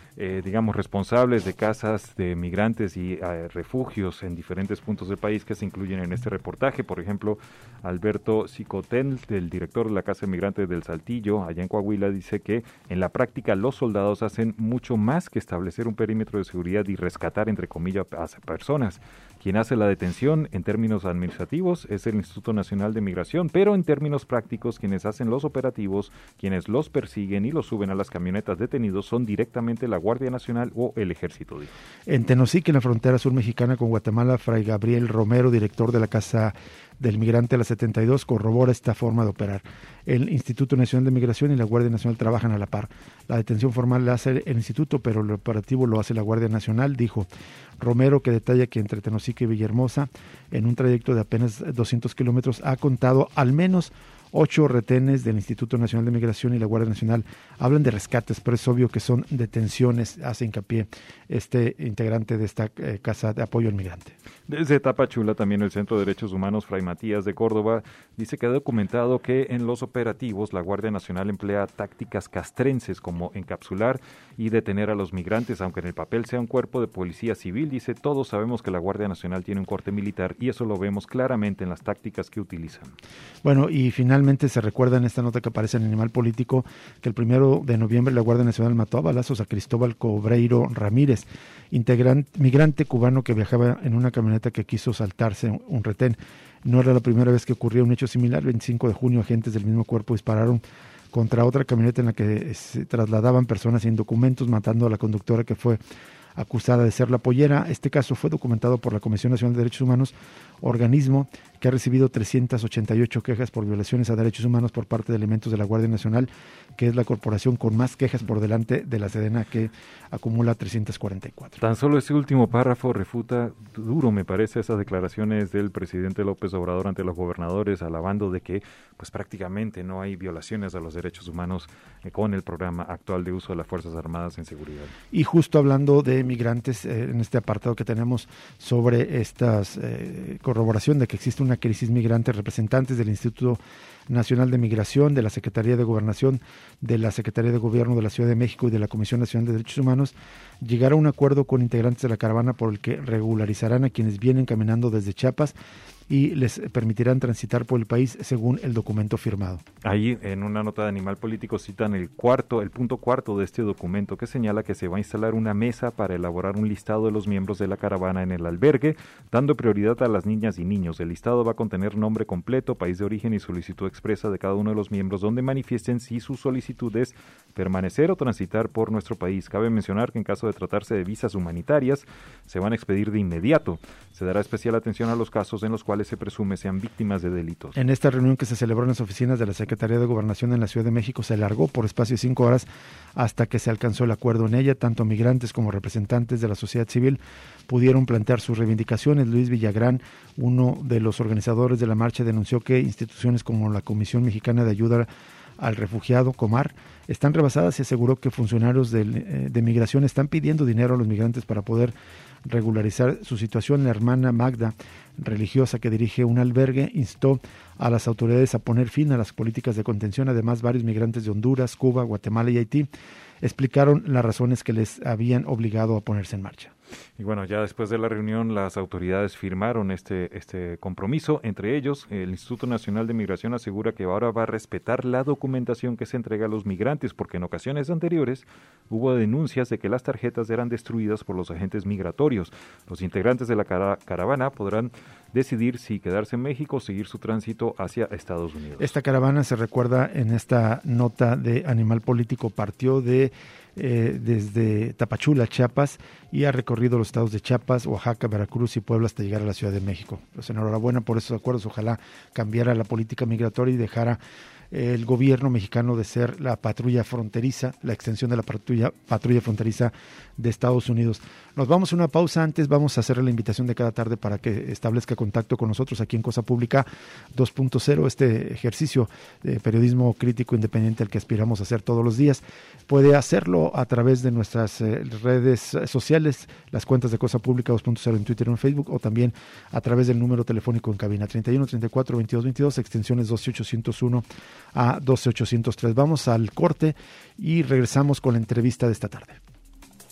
Speaker 3: eh, digamos, responsables de casas de migrantes y eh, refugios en diferentes puntos del país que se incluyen en este reportaje. Por ejemplo, Alberto Cicotel, el director de la Casa de Migrantes del Saltillo, allá en Coahuila, dice que en la práctica los soldados hacen mucho más que establecer un perímetro de seguridad y rescatar, entre comillas, a personas. Quien hace la detención en términos administrativos es el Instituto Nacional de Migración, pero en términos prácticos quienes hacen los operativos, quienes los persiguen y los suben a las camionetas detenidos son directamente la Guardia Nacional o el Ejército. Dijo.
Speaker 2: En Tenosique, en la frontera sur mexicana con Guatemala, Fray Gabriel Romero, director de la Casa del Migrante a la setenta y dos, corrobora esta forma de operar. El Instituto Nacional de Migración y la Guardia Nacional trabajan a la par. La detención formal la hace el Instituto, pero el operativo lo hace la Guardia Nacional, dijo Romero, que detalla que entre Tenosique y Villahermosa, en un trayecto de apenas doscientos kilómetros, ha contado al menos ocho retenes del Instituto Nacional de Migración y la Guardia Nacional. Hablan de rescates, pero es obvio que son detenciones, hace hincapié este integrante de esta eh, Casa de Apoyo al Migrante.
Speaker 3: Desde Tapachula, también el Centro de Derechos Humanos Fray Matías de Córdoba dice que ha documentado que en los operativos la Guardia Nacional emplea tácticas castrenses como encapsular y detener a los migrantes, aunque en el papel sea un cuerpo de policía civil. Dice, todos sabemos que la Guardia Nacional tiene un corte militar y eso lo vemos claramente en las tácticas que utilizan.
Speaker 2: Bueno, y finalmente Finalmente se recuerda en esta nota que aparece en Animal Político que el primero de noviembre la Guardia Nacional mató a balazos a Cristóbal Cobreiro Ramírez, integrante, migrante cubano que viajaba en una camioneta que quiso saltarse un retén. No era la primera vez que ocurría un hecho similar. El veinticinco de junio, agentes del mismo cuerpo dispararon contra otra camioneta en la que se trasladaban personas sin documentos, matando a la conductora, que fue acusada de ser la pollera. Este caso fue documentado por la Comisión Nacional de Derechos Humanos, organismo que ha recibido trescientas ochenta y ocho quejas por violaciones a derechos humanos por parte de elementos de la Guardia Nacional, que es la corporación con más quejas por delante de la Sedena, que acumula trescientas cuarenta y cuatro.
Speaker 3: Tan solo ese último párrafo refuta duro, me parece, esas declaraciones del presidente López Obrador ante los gobernadores, alabando de que pues prácticamente no hay violaciones a los derechos humanos eh, con el programa actual de uso de las Fuerzas Armadas en seguridad.
Speaker 2: Y justo hablando de migrantes, eh, en este apartado que tenemos sobre esta eh, corroboración de que existe una crisis migrante, representantes del Instituto Nacional de Migración, de la Secretaría de Gobernación, de la Secretaría de Gobierno de la Ciudad de México y de la Comisión Nacional de Derechos Humanos llegaron a un acuerdo con integrantes de la caravana por el que regularizarán a quienes vienen caminando desde Chiapas y les permitirán transitar por el país según el documento firmado.
Speaker 3: Ahí, en una nota de Animal Político, citan el cuarto, el punto cuarto de este documento, que señala que se va a instalar una mesa para elaborar un listado de los miembros de la caravana en el albergue, dando prioridad a las niñas y niños. El listado va a contener nombre completo, país de origen y solicitud expresa de cada uno de los miembros, donde manifiesten si su solicitud es permanecer o transitar por nuestro país. Cabe mencionar que en caso de tratarse de visas humanitarias, se van a expedir de inmediato. Se dará especial atención a los casos en los cuales se presume sean víctimas de delitos.
Speaker 2: En esta reunión que se celebró en las oficinas de la Secretaría de Gobernación en la Ciudad de México, se alargó por espacio de cinco horas hasta que se alcanzó el acuerdo. En ella, tanto migrantes como representantes de la sociedad civil pudieron plantear sus reivindicaciones. Luis Villagrán, uno de los organizadores de la marcha, denunció que instituciones como la Comisión Mexicana de Ayuda al Refugiado, Comar, están rebasadas, y aseguró que funcionarios de, de migración están pidiendo dinero a los migrantes para poder regularizar su situación. La hermana Magda, religiosa que dirige un albergue, instó a las autoridades a poner fin a las políticas de contención. Además, varios migrantes de Honduras, Cuba, Guatemala y Haití explicaron las razones que les habían obligado a ponerse en marcha.
Speaker 3: Y bueno, ya después de la reunión, las autoridades firmaron este, este compromiso. Entre ellos, el Instituto Nacional de Migración asegura que ahora va a respetar la documentación que se entrega a los migrantes, porque en ocasiones anteriores hubo denuncias de que las tarjetas eran destruidas por los agentes migratorios. Los integrantes de la cara- caravana podrán decidir si quedarse en México o seguir su tránsito hacia Estados Unidos.
Speaker 2: Esta caravana, se recuerda en esta nota de Animal Político, partió de Eh, desde Tapachula, Chiapas, y ha recorrido los estados de Chiapas, Oaxaca, Veracruz y Puebla hasta llegar a la Ciudad de México. Pues enhorabuena por esos acuerdos. Ojalá cambiara la política migratoria y dejara eh, el gobierno mexicano de ser la patrulla fronteriza, la extensión de la patrulla, patrulla fronteriza de Estados Unidos. Nos vamos a una pausa. Antes vamos a hacer la invitación de cada tarde para que establezca contacto con nosotros aquí en Cosa Pública dos punto cero, este ejercicio de periodismo crítico independiente al que aspiramos a hacer todos los días. Puede hacerlo a través de nuestras eh, redes sociales, las cuentas de Cosa Pública dos punto cero en Twitter o en Facebook, o también a través del número telefónico en cabina treinta y uno, treinta y cuatro, veintidós, veintidós, extensiones doce ochocientos uno a doce ochocientos tres. Vamos al corte y regresamos con la entrevista de esta tarde.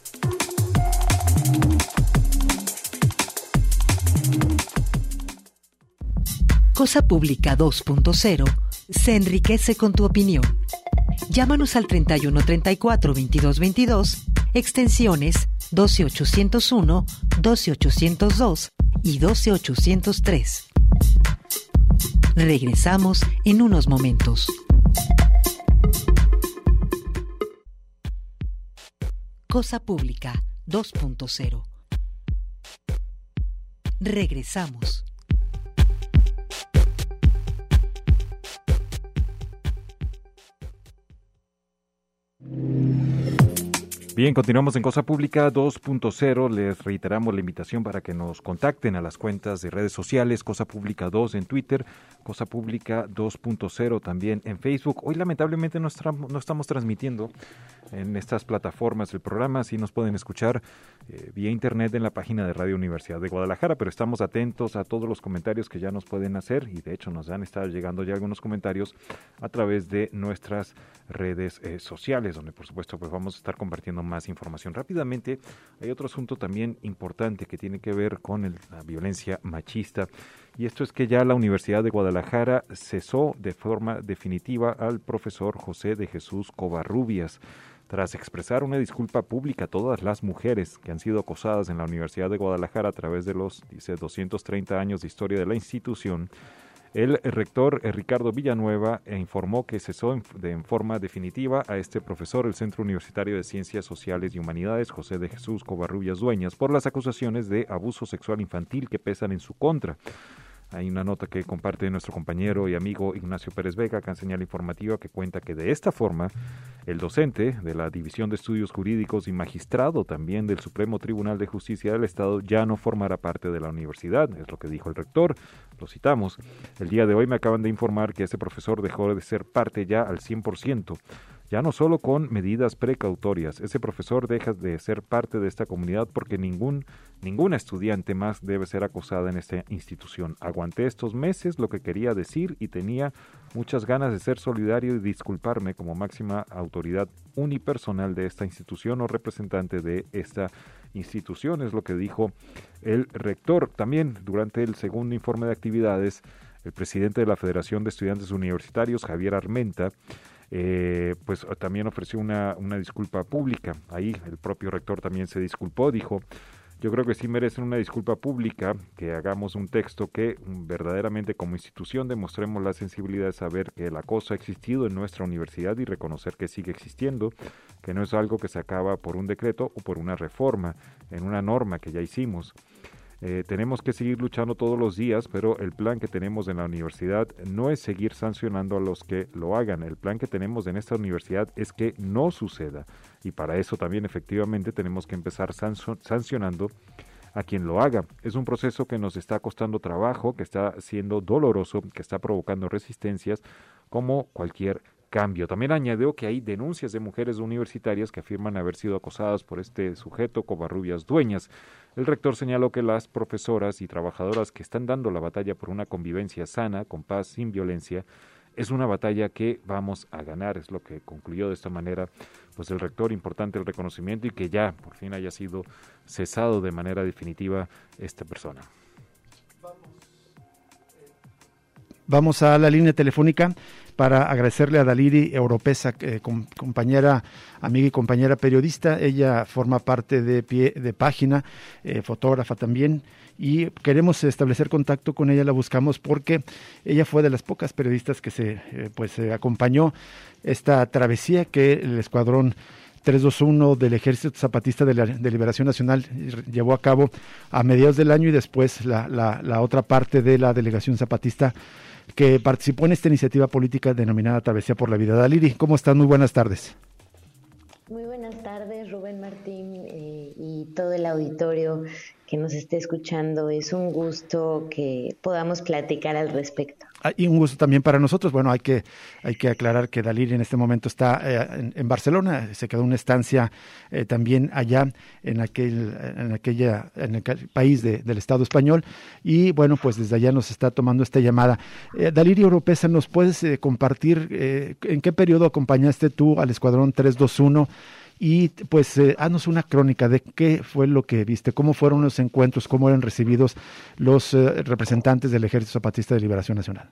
Speaker 1: Cosa Pública dos punto cero se enriquece con tu opinión. Llámanos al treinta y uno treinta y cuatro veintidós veintidós, extensiones doce ochocientos uno, doce ochocientos dos y doce ochocientos tres. Regresamos en unos momentos. Cosa Pública dos punto cero. Regresamos.
Speaker 3: Bien, continuamos en Cosa Pública dos punto cero. Les reiteramos la invitación para que nos contacten a las cuentas de redes sociales, Cosa Pública dos en Twitter, Cosa Pública dos punto cero también en Facebook. Hoy lamentablemente no, estra- no estamos transmitiendo en estas plataformas el programa, sí nos pueden escuchar eh, vía internet en la página de Radio Universidad de Guadalajara, pero estamos atentos a todos los comentarios que ya nos pueden hacer y de hecho nos han estado llegando ya algunos comentarios a través de nuestras redes eh, sociales, donde por supuesto pues vamos a estar compartiendo más información. Rápidamente, hay otro asunto también importante que tiene que ver con el, la violencia machista, y esto es que ya la Universidad de Guadalajara cesó de forma definitiva al profesor José de Jesús Covarrubias, tras expresar una disculpa pública a todas las mujeres que han sido acosadas en la Universidad de Guadalajara a través de los, dice, doscientos treinta años de historia de la institución. El rector Ricardo Villanueva informó que cesó en, de, en forma definitiva a este profesor del Centro Universitario de Ciencias Sociales y Humanidades, José de Jesús Covarrubias Dueñas, por las acusaciones de abuso sexual infantil que pesan en su contra. Hay una nota que comparte nuestro compañero y amigo Ignacio Pérez Vega, acá en Señal Informativa, que cuenta que de esta forma el docente de la División de Estudios Jurídicos y magistrado también del Supremo Tribunal de Justicia del Estado ya no formará parte de la universidad, es lo que dijo el rector. Lo citamos: el día de hoy me acaban de informar que este profesor dejó de ser parte ya al cien por ciento. Ya no solo con medidas precautorias, ese profesor deja de ser parte de esta comunidad porque ningún, ninguna estudiante más debe ser acosada en esta institución. Aguanté estos meses lo que quería decir y tenía muchas ganas de ser solidario y disculparme como máxima autoridad unipersonal de esta institución o representante de esta institución, es lo que dijo el rector. También durante el segundo informe de actividades, el presidente de la Federación de Estudiantes Universitarios, Javier Armenta, Eh, pues también ofreció una, una disculpa pública. Ahí el propio rector también se disculpó, dijo: yo creo que sí merecen una disculpa pública, que hagamos un texto que verdaderamente como institución demostremos la sensibilidad de saber que el acoso ha existido en nuestra universidad y reconocer que sigue existiendo, que no es algo que se acaba por un decreto o por una reforma en una norma que ya hicimos. Eh, tenemos que seguir luchando todos los días, pero el plan que tenemos en la universidad no es seguir sancionando a los que lo hagan. El plan que tenemos en esta universidad es que no suceda, y para eso también efectivamente tenemos que empezar sancionando a quien lo haga. Es un proceso que nos está costando trabajo, que está siendo doloroso, que está provocando resistencias, como cualquier cambio. También añadió que hay denuncias de mujeres universitarias que afirman haber sido acosadas por este sujeto, Covarrubias Dueñas. El rector señaló que las profesoras y trabajadoras que están dando la batalla por una convivencia sana, con paz, sin violencia, es una batalla que vamos a ganar, es lo que concluyó de esta manera pues el rector. Importante el reconocimiento y que ya por fin haya sido cesado de manera definitiva esta persona.
Speaker 2: Vamos a la línea telefónica para agradecerle a Daliri Oropesa, eh, com, compañera, amiga y compañera periodista. Ella forma parte de Pie de Página, eh, fotógrafa también, y queremos establecer contacto con ella. La buscamos porque ella fue de las pocas periodistas que se eh, pues eh, acompañó esta travesía que el Escuadrón trescientos veintiuno del Ejército Zapatista de, la, de Liberación Nacional llevó a cabo a mediados del año, y después la, la, la otra parte de la Delegación Zapatista que participó en esta iniciativa política denominada Travesía por la Vida. Daliri, ¿cómo estás? Muy buenas tardes.
Speaker 4: Muy buenas tardes, Rubén Martín, eh, y todo el auditorio que nos esté escuchando. Es un gusto que podamos platicar al respecto.
Speaker 2: Ah, y un gusto también para nosotros. Bueno, hay que hay que aclarar que Daliri en este momento está eh, en, en Barcelona. Se quedó una estancia eh, también allá en aquel en aquella en aquel país de, del Estado español, y bueno, pues desde allá nos está tomando esta llamada. Eh, Daliri Oropesa, ¿nos puedes eh, compartir eh, en qué periodo acompañaste tú al Escuadrón trescientos veintiuno y pues eh, haznos una crónica de qué fue lo que viste, cómo fueron los encuentros, cómo eran recibidos los eh, representantes del Ejército Zapatista de Liberación Nacional.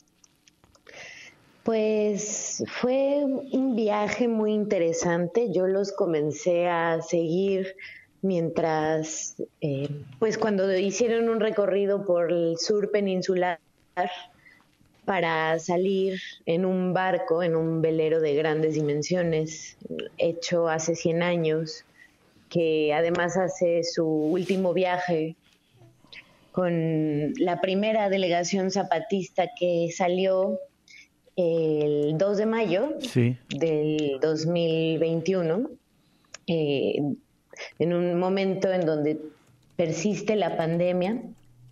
Speaker 4: Pues fue un viaje muy interesante. Yo los comencé a seguir mientras, eh, pues cuando hicieron un recorrido por el sur peninsular para salir en un barco, en un velero de grandes dimensiones, hecho hace cien años, que además hace su último viaje con la primera delegación zapatista que salió el dos de mayo
Speaker 2: sí.
Speaker 4: del dos mil veintiuno, eh, en un momento en donde persiste la pandemia.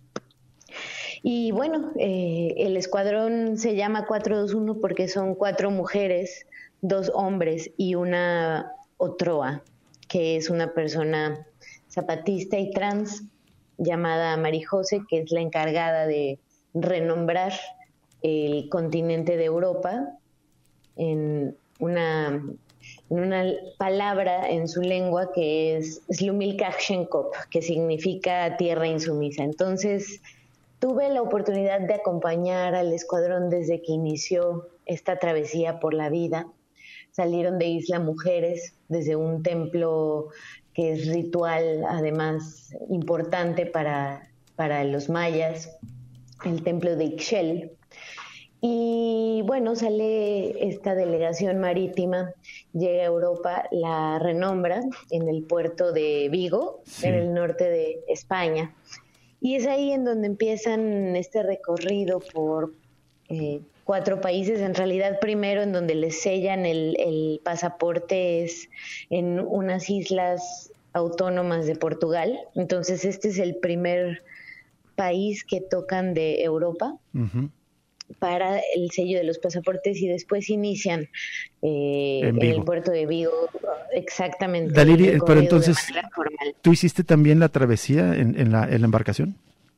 Speaker 4: Y bueno, eh, el escuadrón se llama cuatro dos uno porque son cuatro mujeres, dos hombres y una otroa, que es una persona zapatista y trans llamada Marijose, que es la encargada de renombrar el continente de Europa en una, en una palabra en su lengua que es Slumilkach-Shenkop, que significa tierra insumisa. Entonces, tuve la oportunidad de acompañar al escuadrón desde que inició esta travesía por la vida. Salieron de Isla Mujeres, desde un templo que es ritual, además importante para, para los mayas, el templo de Ixchel. Y bueno, sale esta delegación marítima, llega a Europa, la renombra en el puerto de Vigo, sí. en el norte de España. Y es ahí en donde empiezan este recorrido por eh, cuatro países. En realidad, primero en donde les sellan el, el pasaporte es en unas islas autónomas de Portugal. Entonces, este es el primer país que tocan de Europa. Uh-huh. Para el sello de los pasaportes y después inician eh, en, en el puerto de Vigo, exactamente.
Speaker 2: Daliri, pero entonces, ¿tú hiciste también la travesía en, en, la, en la embarcación?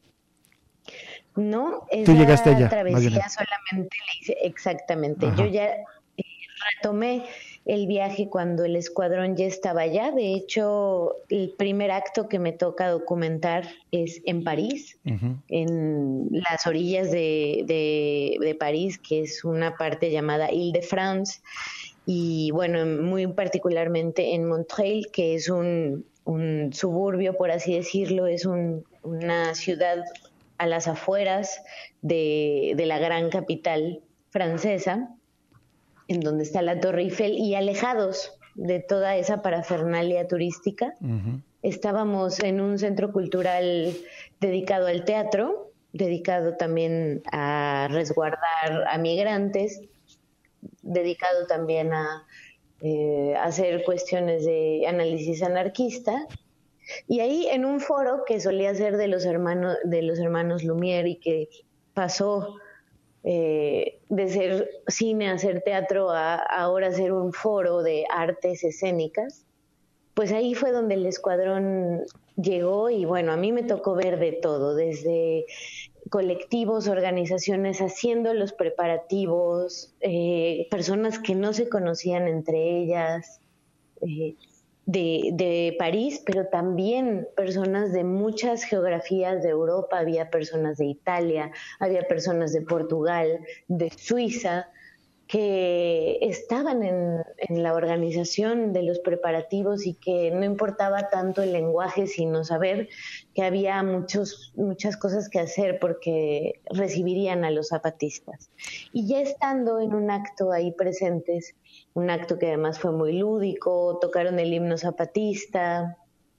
Speaker 4: No, esa
Speaker 2: ¿Tú llegaste allá,
Speaker 4: travesía solamente la hice, exactamente. Ajá. Yo ya eh, retomé el viaje cuando el escuadrón ya estaba allá. De hecho, el primer acto que me toca documentar es en París, uh-huh. en las orillas de, de, de París, que es una parte llamada Île-de-France, y bueno, muy particularmente en Montreuil, que es un, un suburbio, por así decirlo, es un, una ciudad a las afueras de, de la gran capital francesa, en donde está la Torre Eiffel, y alejados de toda esa parafernalia turística. Uh-huh. Estábamos en un centro cultural dedicado al teatro, dedicado también a resguardar a migrantes, dedicado también a eh, hacer cuestiones de análisis anarquista. Y ahí en un foro que solía ser de los hermanos, de los hermanos Lumière y que pasó Eh, de ser cine a ser teatro a, a ahora ser un foro de artes escénicas, pues ahí fue donde el escuadrón llegó y bueno, a mí me tocó ver de todo, desde colectivos, organizaciones haciendo los preparativos, eh, personas que no se conocían entre ellas, eh, De, de París, pero también personas de muchas geografías de Europa, había personas de Italia, había personas de Portugal, de Suiza, que estaban en, en la organización de los preparativos y que no importaba tanto el lenguaje, sino saber que había muchos, muchas cosas que hacer porque recibirían a los zapatistas. Y ya estando en un acto ahí presentes, un acto que además fue muy lúdico, tocaron el himno zapatista,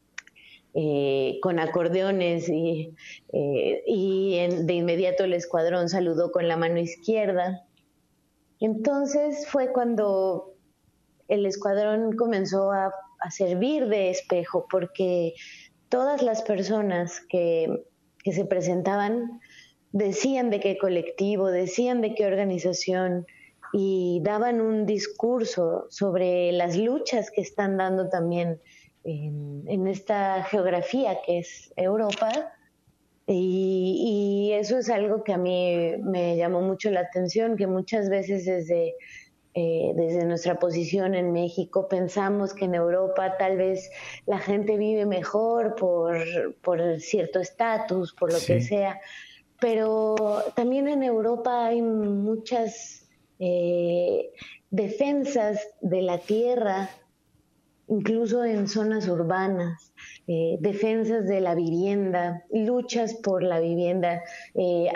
Speaker 4: eh, con acordeones y, eh, y en, de inmediato el escuadrón saludó con la mano izquierda. Entonces fue cuando el escuadrón comenzó a, a servir de espejo, porque todas las personas que, que se presentaban decían de qué colectivo, decían de qué organización y daban un discurso sobre las luchas que están dando también en, en esta geografía que es Europa. Y, y eso es algo que a mí me llamó mucho la atención, que muchas veces desde eh, desde nuestra posición en México pensamos que en Europa tal vez la gente vive mejor por, por cierto estatus, por lo sí. que sea, pero también en Europa hay muchas eh, defensas de la tierra, incluso en zonas urbanas, eh, defensas de la vivienda, luchas por la vivienda. Eh,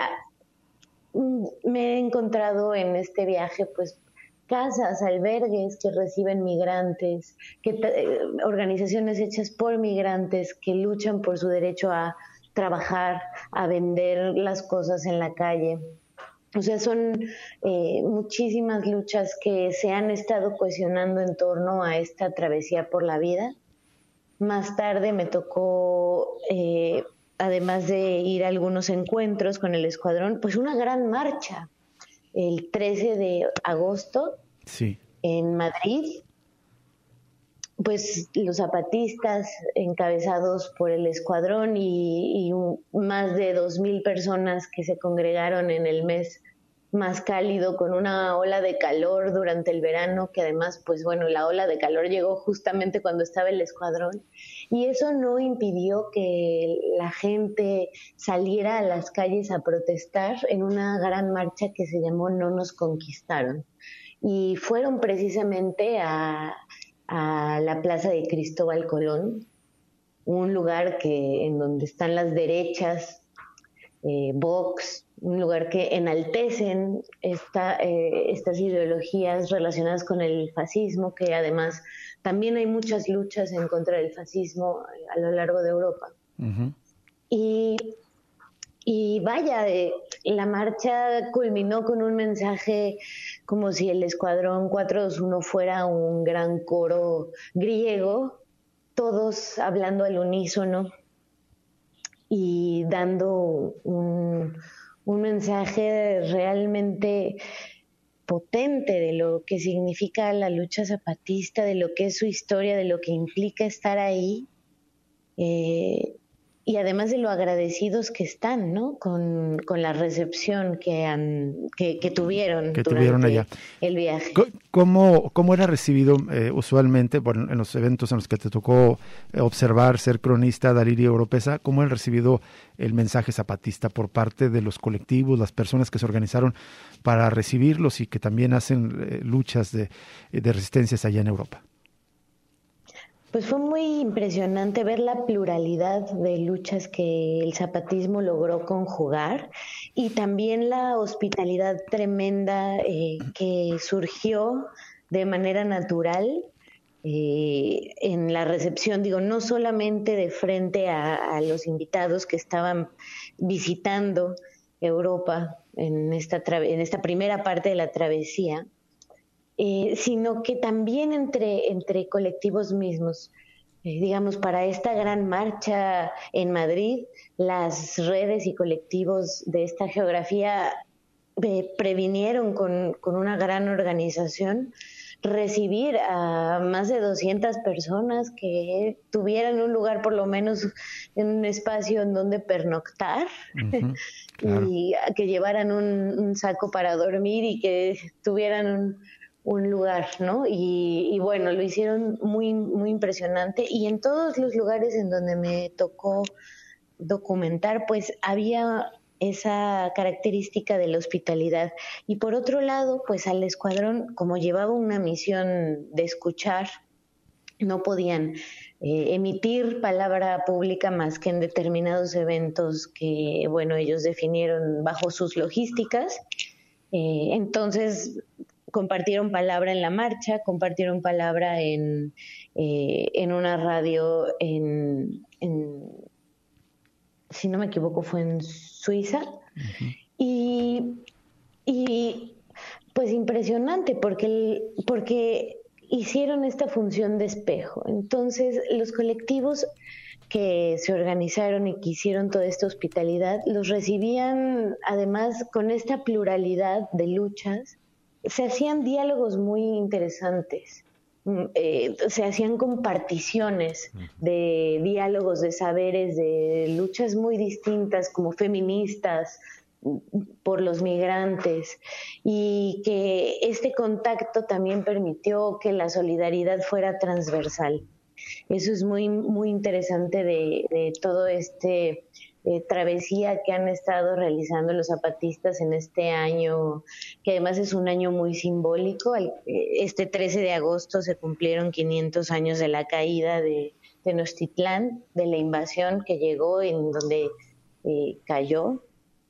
Speaker 4: me he encontrado en este viaje, pues, casas, albergues que reciben migrantes, que eh, organizaciones hechas por migrantes que luchan por su derecho a trabajar, a vender las cosas en la calle. O sea, son eh, muchísimas luchas que se han estado cohesionando en torno a esta travesía por la vida. Más tarde me tocó, eh, además de ir a algunos encuentros con el escuadrón, pues una gran marcha el trece de agosto
Speaker 2: sí.
Speaker 4: en Madrid. Pues los zapatistas encabezados por el escuadrón y, y un, más de dos mil personas que se congregaron en el mes más cálido con una ola de calor durante el verano, que además, pues bueno, la ola de calor llegó justamente cuando estaba el escuadrón, y eso no impidió que la gente saliera a las calles a protestar en una gran marcha que se llamó No nos conquistaron, y fueron precisamente a a la Plaza de Cristóbal Colón, un lugar que en donde están las derechas, eh, Vox, un lugar que enaltecen esta, eh, estas ideologías relacionadas con el fascismo, que además también hay muchas luchas en contra del fascismo a lo largo de Europa.
Speaker 2: Uh-huh.
Speaker 4: Y, y vaya, eh, la marcha culminó con un mensaje como si el Escuadrón cuatrocientos veintiuno fuera un gran coro griego, todos hablando al unísono y dando un, un mensaje realmente potente de lo que significa la lucha zapatista, de lo que es su historia, de lo que implica estar ahí. Eh, Y además de lo agradecidos que están, ¿no? Con, con la recepción que han que, que tuvieron
Speaker 2: que
Speaker 4: durante
Speaker 2: tuvieron allá.
Speaker 4: El viaje.
Speaker 2: ¿Cómo, cómo era recibido eh, usualmente, bueno, en los eventos en los que te tocó observar, ser cronista, Daliria Oropesa, cómo era recibido el mensaje zapatista por parte de los colectivos, las personas que se organizaron para recibirlos y que también hacen eh, luchas de, de resistencias allá en Europa?
Speaker 4: Pues fue muy impresionante ver la pluralidad de luchas que el zapatismo logró conjugar y también la hospitalidad tremenda eh, que surgió de manera natural eh, en la recepción, digo, no solamente de frente a, a los invitados que estaban visitando Europa en esta, tra- en esta primera parte de la travesía, Eh, sino que también entre, entre colectivos mismos. Eh, digamos, para esta gran marcha en Madrid, las redes y colectivos de esta geografía eh, previnieron con, con una gran organización recibir a más de doscientas personas que tuvieran un lugar, por lo menos en un espacio en donde pernoctar,
Speaker 2: uh-huh, claro.
Speaker 4: y que llevaran un, un saco para dormir y que tuvieran un un lugar, ¿no? Y, y bueno, lo hicieron muy, muy impresionante, y en todos los lugares en donde me tocó documentar, pues había esa característica de la hospitalidad. Y por otro lado, pues al escuadrón, como llevaba una misión de escuchar, no podían eh, emitir palabra pública más que en determinados eventos que, bueno, ellos definieron bajo sus logísticas. Eh, entonces compartieron palabra en la marcha, compartieron palabra en, eh, en una radio en, en, si no me equivoco, fue en Suiza.
Speaker 2: Uh-huh.
Speaker 4: Y, y pues impresionante porque, el, porque hicieron esta función de espejo. Entonces los colectivos que se organizaron y que hicieron toda esta hospitalidad los recibían además con esta pluralidad de luchas. Se hacían diálogos muy interesantes, eh, se hacían comparticiones de diálogos, de saberes, de luchas muy distintas, como feministas, por los migrantes, y que este contacto también permitió que la solidaridad fuera transversal. Eso es muy, muy interesante de, de todo este eh, travesía que han estado realizando los zapatistas en este año, que además es un año muy simbólico. Este trece de agosto se cumplieron quinientos años de la caída de Tenochtitlán, de la invasión que llegó, en donde eh, cayó.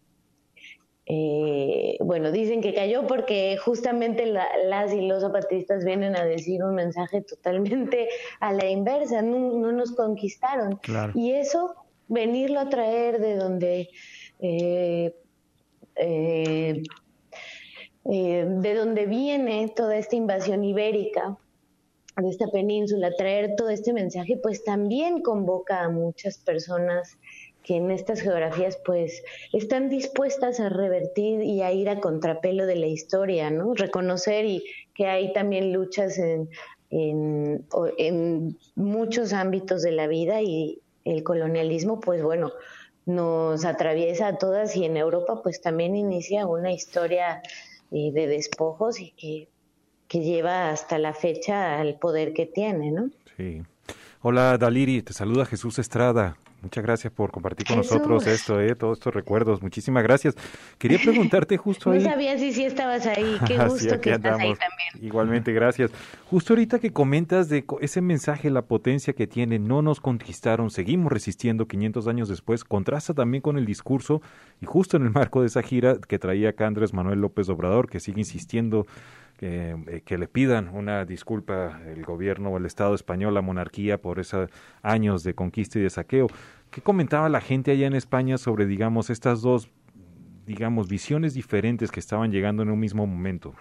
Speaker 4: Eh, bueno, dicen que cayó porque justamente la, las y los zapatistas vienen a decir un mensaje totalmente a la inversa, no, no nos conquistaron.
Speaker 2: Claro.
Speaker 4: Y eso, venirlo a traer de donde eh, eh, eh, de donde viene toda esta invasión ibérica, de esta península, traer todo este mensaje, pues también convoca a muchas personas que en estas geografías pues están dispuestas a revertir y a ir a contrapelo de la historia, ¿no? Reconocer y que hay también luchas en, en, en muchos ámbitos de la vida, y el colonialismo pues bueno, nos atraviesa a todas, y en Europa pues también inicia una historia eh, de despojos y que, que lleva hasta la fecha al poder que tiene, ¿no?
Speaker 3: Sí. Hola Daliri, te saluda Jesús Estrada. Muchas gracias por compartir con
Speaker 4: Jesús.
Speaker 3: nosotros esto, eh, todos estos recuerdos. Muchísimas gracias. Quería preguntarte justo ahí.
Speaker 4: No sabía si sí estabas ahí. Qué gusto
Speaker 3: sí,
Speaker 4: que estás
Speaker 3: andamos.
Speaker 4: ahí también.
Speaker 3: Igualmente, gracias. Justo ahorita que comentas de ese mensaje, la potencia que tiene, no nos conquistaron, seguimos resistiendo quinientos años después, contrasta también con el discurso, y justo en el marco de esa gira que traía acá Andrés Manuel López Obrador, que sigue insistiendo Que, eh, que le pidan una disculpa el gobierno o el Estado español, la monarquía, por esos años de conquista y de saqueo. ¿Qué comentaba la gente allá en España sobre, digamos, estas dos, digamos, visiones diferentes que estaban llegando en un mismo momento?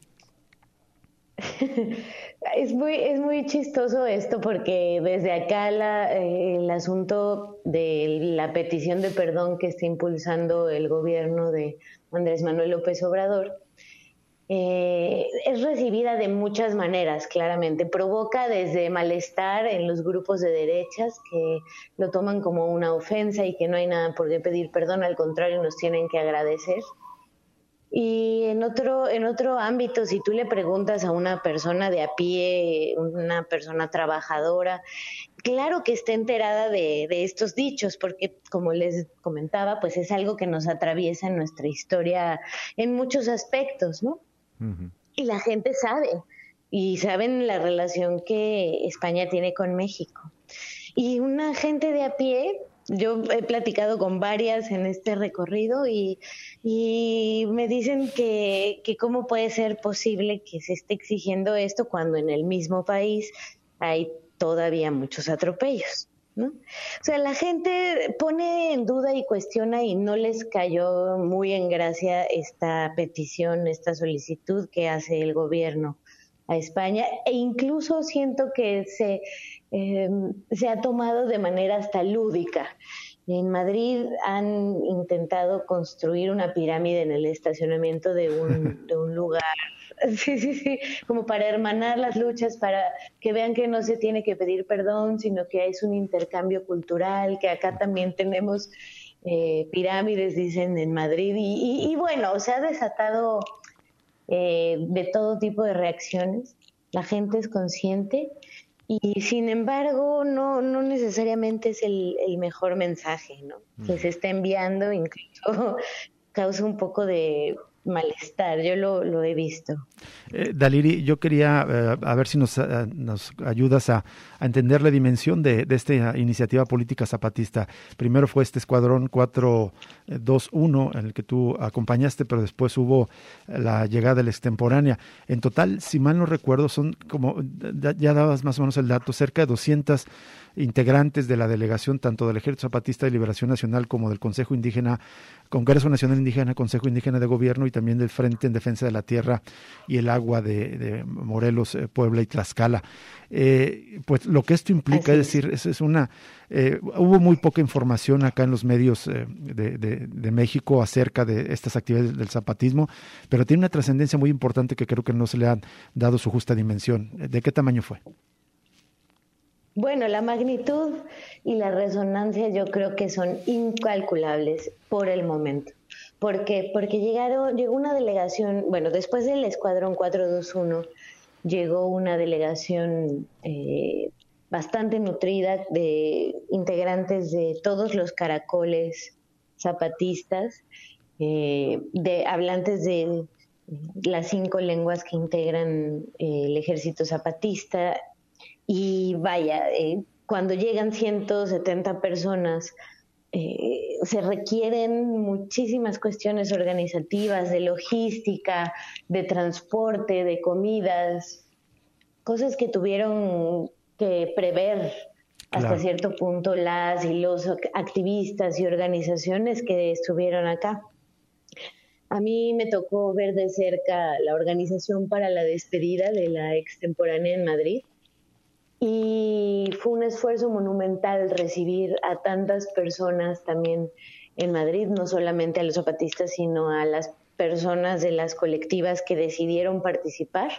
Speaker 4: Es muy, es muy chistoso esto, porque desde acá la, eh, el asunto de la petición de perdón que está impulsando el gobierno de Andrés Manuel López Obrador, Eh, es recibida de muchas maneras, claramente. Provoca desde malestar en los grupos de derechas, que lo toman como una ofensa y que no hay nada por qué pedir perdón, al contrario, nos tienen que agradecer. Y en otro, en otro ámbito, si tú le preguntas a una persona de a pie, una persona trabajadora, claro que está enterada de, de estos dichos, porque como les comentaba, pues es algo que nos atraviesa en nuestra historia en muchos aspectos, ¿no? Uh-huh. Y la gente sabe, y saben la relación que España tiene con México. Y una gente de a pie, yo he platicado con varias en este recorrido, y, y me dicen que, que cómo puede ser posible que se esté exigiendo esto cuando en el mismo país hay todavía muchos atropellos, ¿no? O sea, la gente pone en duda y cuestiona, y no les cayó muy en gracia esta petición, esta solicitud que hace el gobierno a España, e incluso siento que se, eh, se ha tomado de manera hasta lúdica. En Madrid han intentado construir una pirámide en el estacionamiento de un, de un lugar, sí, sí, sí, como para hermanar las luchas, para que vean que no se tiene que pedir perdón, sino que es un intercambio cultural, que acá también tenemos eh, pirámides, dicen, en Madrid, y, y, y bueno, se ha desatado eh, de todo tipo de reacciones. La gente es consciente, y sin embargo no, no necesariamente es el, el mejor mensaje, ¿no? Que se está enviando, incluso causa un poco de malestar, yo lo, lo he visto.
Speaker 2: Eh, Daliri, yo quería eh, a ver si nos, uh, nos ayudas a, a entender la dimensión de, de esta iniciativa política zapatista. Primero fue este escuadrón cuatro dos uno, en el que tú acompañaste, pero después hubo la llegada de la extemporánea. En total, si mal no recuerdo, son como, ya dabas más o menos el dato, cerca de doscientos integrantes de la delegación, tanto del Ejército Zapatista de Liberación Nacional como del Consejo Indígena, Congreso Nacional Indígena, Consejo Indígena de Gobierno, y también del Frente en Defensa de la Tierra y el Agua de, de Morelos, eh, Puebla y Tlaxcala. Eh, pues lo que esto implica, es decir, es, es una eh, hubo muy poca información acá en los medios eh, de, de, de México acerca de estas actividades del zapatismo, pero tiene una trascendencia muy importante que creo que no se le han dado su justa dimensión. ¿De qué tamaño fue?
Speaker 4: Bueno, la magnitud y la resonancia yo creo que son incalculables por el momento. ¿Por qué? Porque llegaron, llegó una delegación, bueno, después del Escuadrón cuatrocientos veintiuno, llegó una delegación eh, bastante nutrida de integrantes de todos los caracoles zapatistas, eh, de hablantes de las cinco lenguas que integran eh, el ejército zapatista. Y vaya, eh, cuando llegan ciento setenta personas, eh, se requieren muchísimas cuestiones organizativas, de logística, de transporte, de comidas, cosas que tuvieron que prever hasta claro. cierto punto las y los activistas y organizaciones que estuvieron acá. A mí me tocó ver de cerca la organización para la despedida de la extemporánea en Madrid, y fue un esfuerzo monumental recibir a tantas personas también en Madrid, no solamente a los zapatistas, sino a las personas de las colectivas que decidieron participar.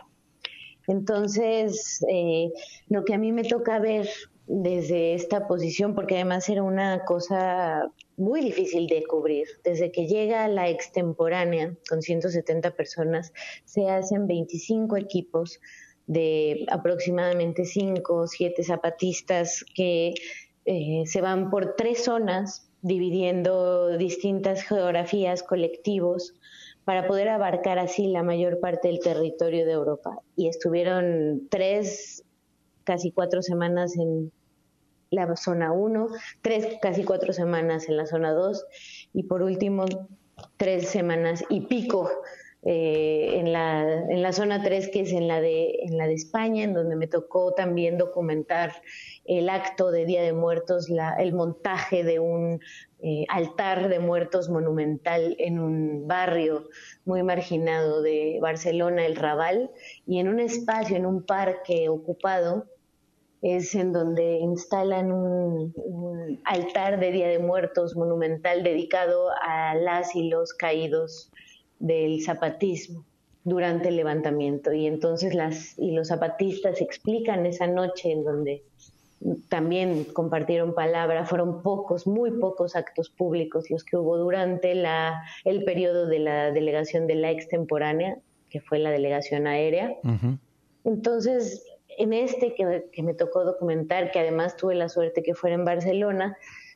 Speaker 4: Entonces, eh, lo que a mí me toca ver desde esta posición, porque además era una cosa muy difícil de cubrir, desde que llega la extemporánea con ciento setenta personas, se hacen veinticinco equipos de aproximadamente cinco o siete zapatistas que eh, se van por tres zonas, dividiendo distintas geografías, colectivos, para poder abarcar así la mayor parte del territorio de Europa. Y estuvieron tres, casi cuatro semanas en la zona uno, tres, casi cuatro semanas en la zona dos, y por último, tres semanas y pico Eh, en la en la zona tres, que es en la de en la de España, en donde me tocó también documentar el acto de Día de Muertos, la, el montaje de un eh, altar de muertos monumental en un barrio muy marginado de Barcelona, el Raval, y en un espacio, en un parque ocupado, es en donde instalan un, un altar de Día de Muertos monumental dedicado a las y los caídos del zapatismo durante el levantamiento. Y entonces las y los zapatistas explican esa noche, en donde también compartieron palabra. Fueron pocos, muy pocos actos públicos los que hubo durante la el periodo de la delegación de la extemporánea, que fue la delegación aérea. Uh-huh. Entonces, en este que, que me tocó documentar, que además tuve la suerte que fuera en Barcelona,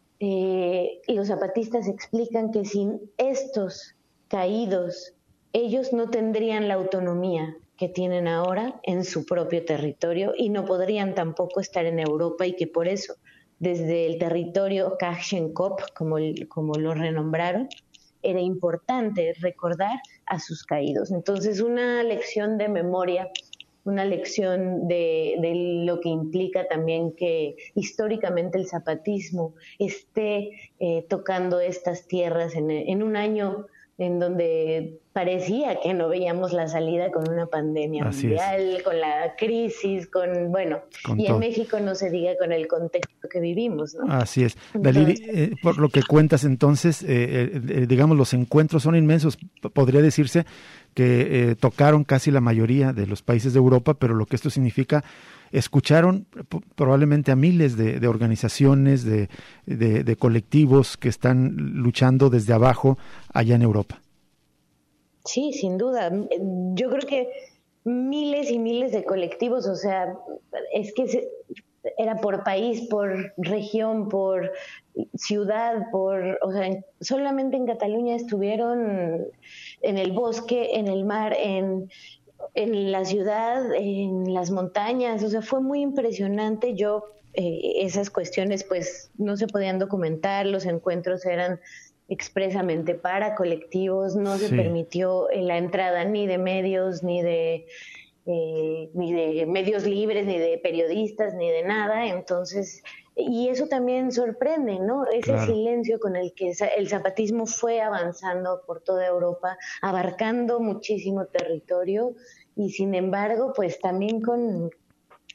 Speaker 4: eh, los zapatistas explican que sin estos caídos, ellos no tendrían la autonomía que tienen ahora en su propio territorio, y no podrían tampoco estar en Europa, y que por eso desde el territorio Kashenkop, como, como lo renombraron, era importante recordar a sus caídos. Entonces, una lección de memoria, una lección de, de lo que implica también que históricamente el zapatismo esté eh, tocando estas tierras en, en un año en donde parecía que no veíamos la salida, con una pandemia Así mundial, es. Con la crisis, con, bueno, con y todo. En México no se diga con el contexto que vivimos, ¿no?
Speaker 2: Así es. Daliri, eh, por lo que cuentas entonces, eh, eh, digamos, los encuentros son inmensos. Podría decirse que eh, tocaron casi la mayoría de los países de Europa, pero lo que esto significa, escucharon probablemente a miles de, de organizaciones, de, de, de colectivos que están luchando desde abajo allá en Europa.
Speaker 4: Sí, sin duda. Yo creo que miles y miles de colectivos, o sea, es que se, era por país, por región, por ciudad, por, o sea, solamente en Cataluña estuvieron en el bosque, en el mar, en en la ciudad, en las montañas. O sea, fue muy impresionante. Yo, eh, esas cuestiones pues no se podían documentar, los encuentros eran expresamente para colectivos, no se sí. permitió la entrada ni de medios, ni de eh, ni de medios libres, ni de periodistas, ni de nada. Entonces, y eso también sorprende, ¿no? Ese claro. silencio con el que el zapatismo fue avanzando por toda Europa, abarcando muchísimo territorio, y sin embargo, pues también con,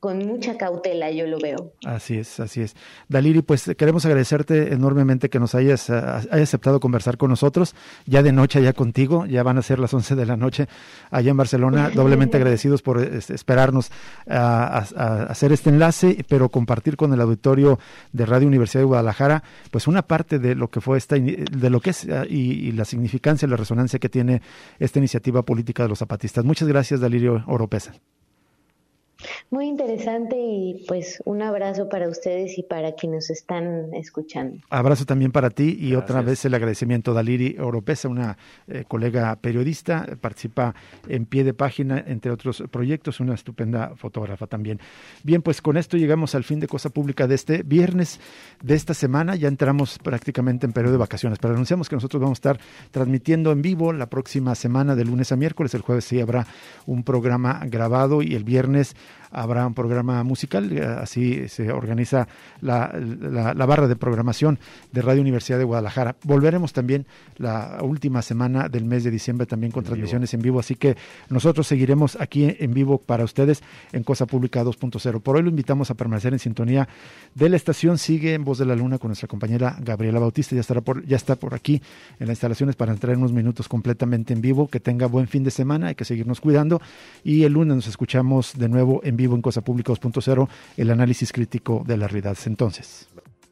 Speaker 4: con mucha cautela, yo lo veo.
Speaker 2: Así es, así es. Daliri, pues queremos agradecerte enormemente que nos hayas, uh, hayas aceptado conversar con nosotros, ya de noche allá contigo, ya van a ser las once de la noche allá en Barcelona, doblemente agradecidos por este, esperarnos a, a, a hacer este enlace, pero compartir con el auditorio de Radio Universidad de Guadalajara, pues una parte de lo que fue esta, de lo que es uh, y, y la significancia, la resonancia que tiene esta iniciativa política de los zapatistas. Muchas gracias, Daliri Oropesa.
Speaker 4: Muy interesante y pues un abrazo para ustedes y para quienes nos están escuchando.
Speaker 2: Abrazo también para ti y
Speaker 3: Gracias.
Speaker 2: Otra vez el agradecimiento a Daliri Oropesa, una eh, colega periodista, participa en Pie de Página, entre otros proyectos, una estupenda fotógrafa también. Bien, pues con esto llegamos al fin de Cosa Pública de este viernes de esta semana, ya entramos prácticamente en periodo de vacaciones, pero anunciamos que nosotros vamos a estar transmitiendo en vivo la próxima semana de lunes a miércoles, el jueves sí habrá un programa grabado y el viernes habrá un programa musical, así se organiza la, la, la barra de programación de Radio Universidad de Guadalajara. Volveremos también la última semana del mes de diciembre también con en transmisiones vivo. en vivo, así que nosotros seguiremos aquí en vivo para ustedes en Cosa Pública dos punto cero. Por hoy lo invitamos a permanecer en sintonía de la estación. Sigue en Voz de la Luna con nuestra compañera Gabriela Bautista, ya estará por, ya está por aquí en las instalaciones para entrar en unos minutos completamente en vivo. Que tenga buen fin de semana, hay que seguirnos cuidando y el lunes nos escuchamos de nuevo en vivo en Cosa Pública dos punto cero, el análisis crítico de la realidad. Entonces,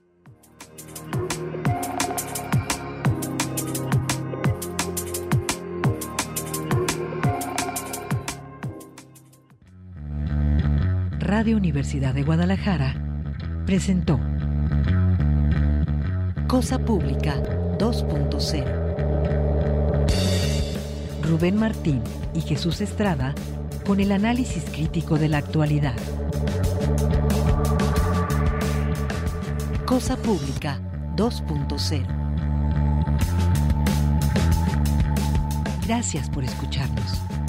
Speaker 1: Radio Universidad de Guadalajara presentó Cosa Pública dos punto cero. Rubén Martín y Jesús Estrada con el análisis crítico de la actualidad. Cosa Pública dos punto cero. Gracias por escucharnos.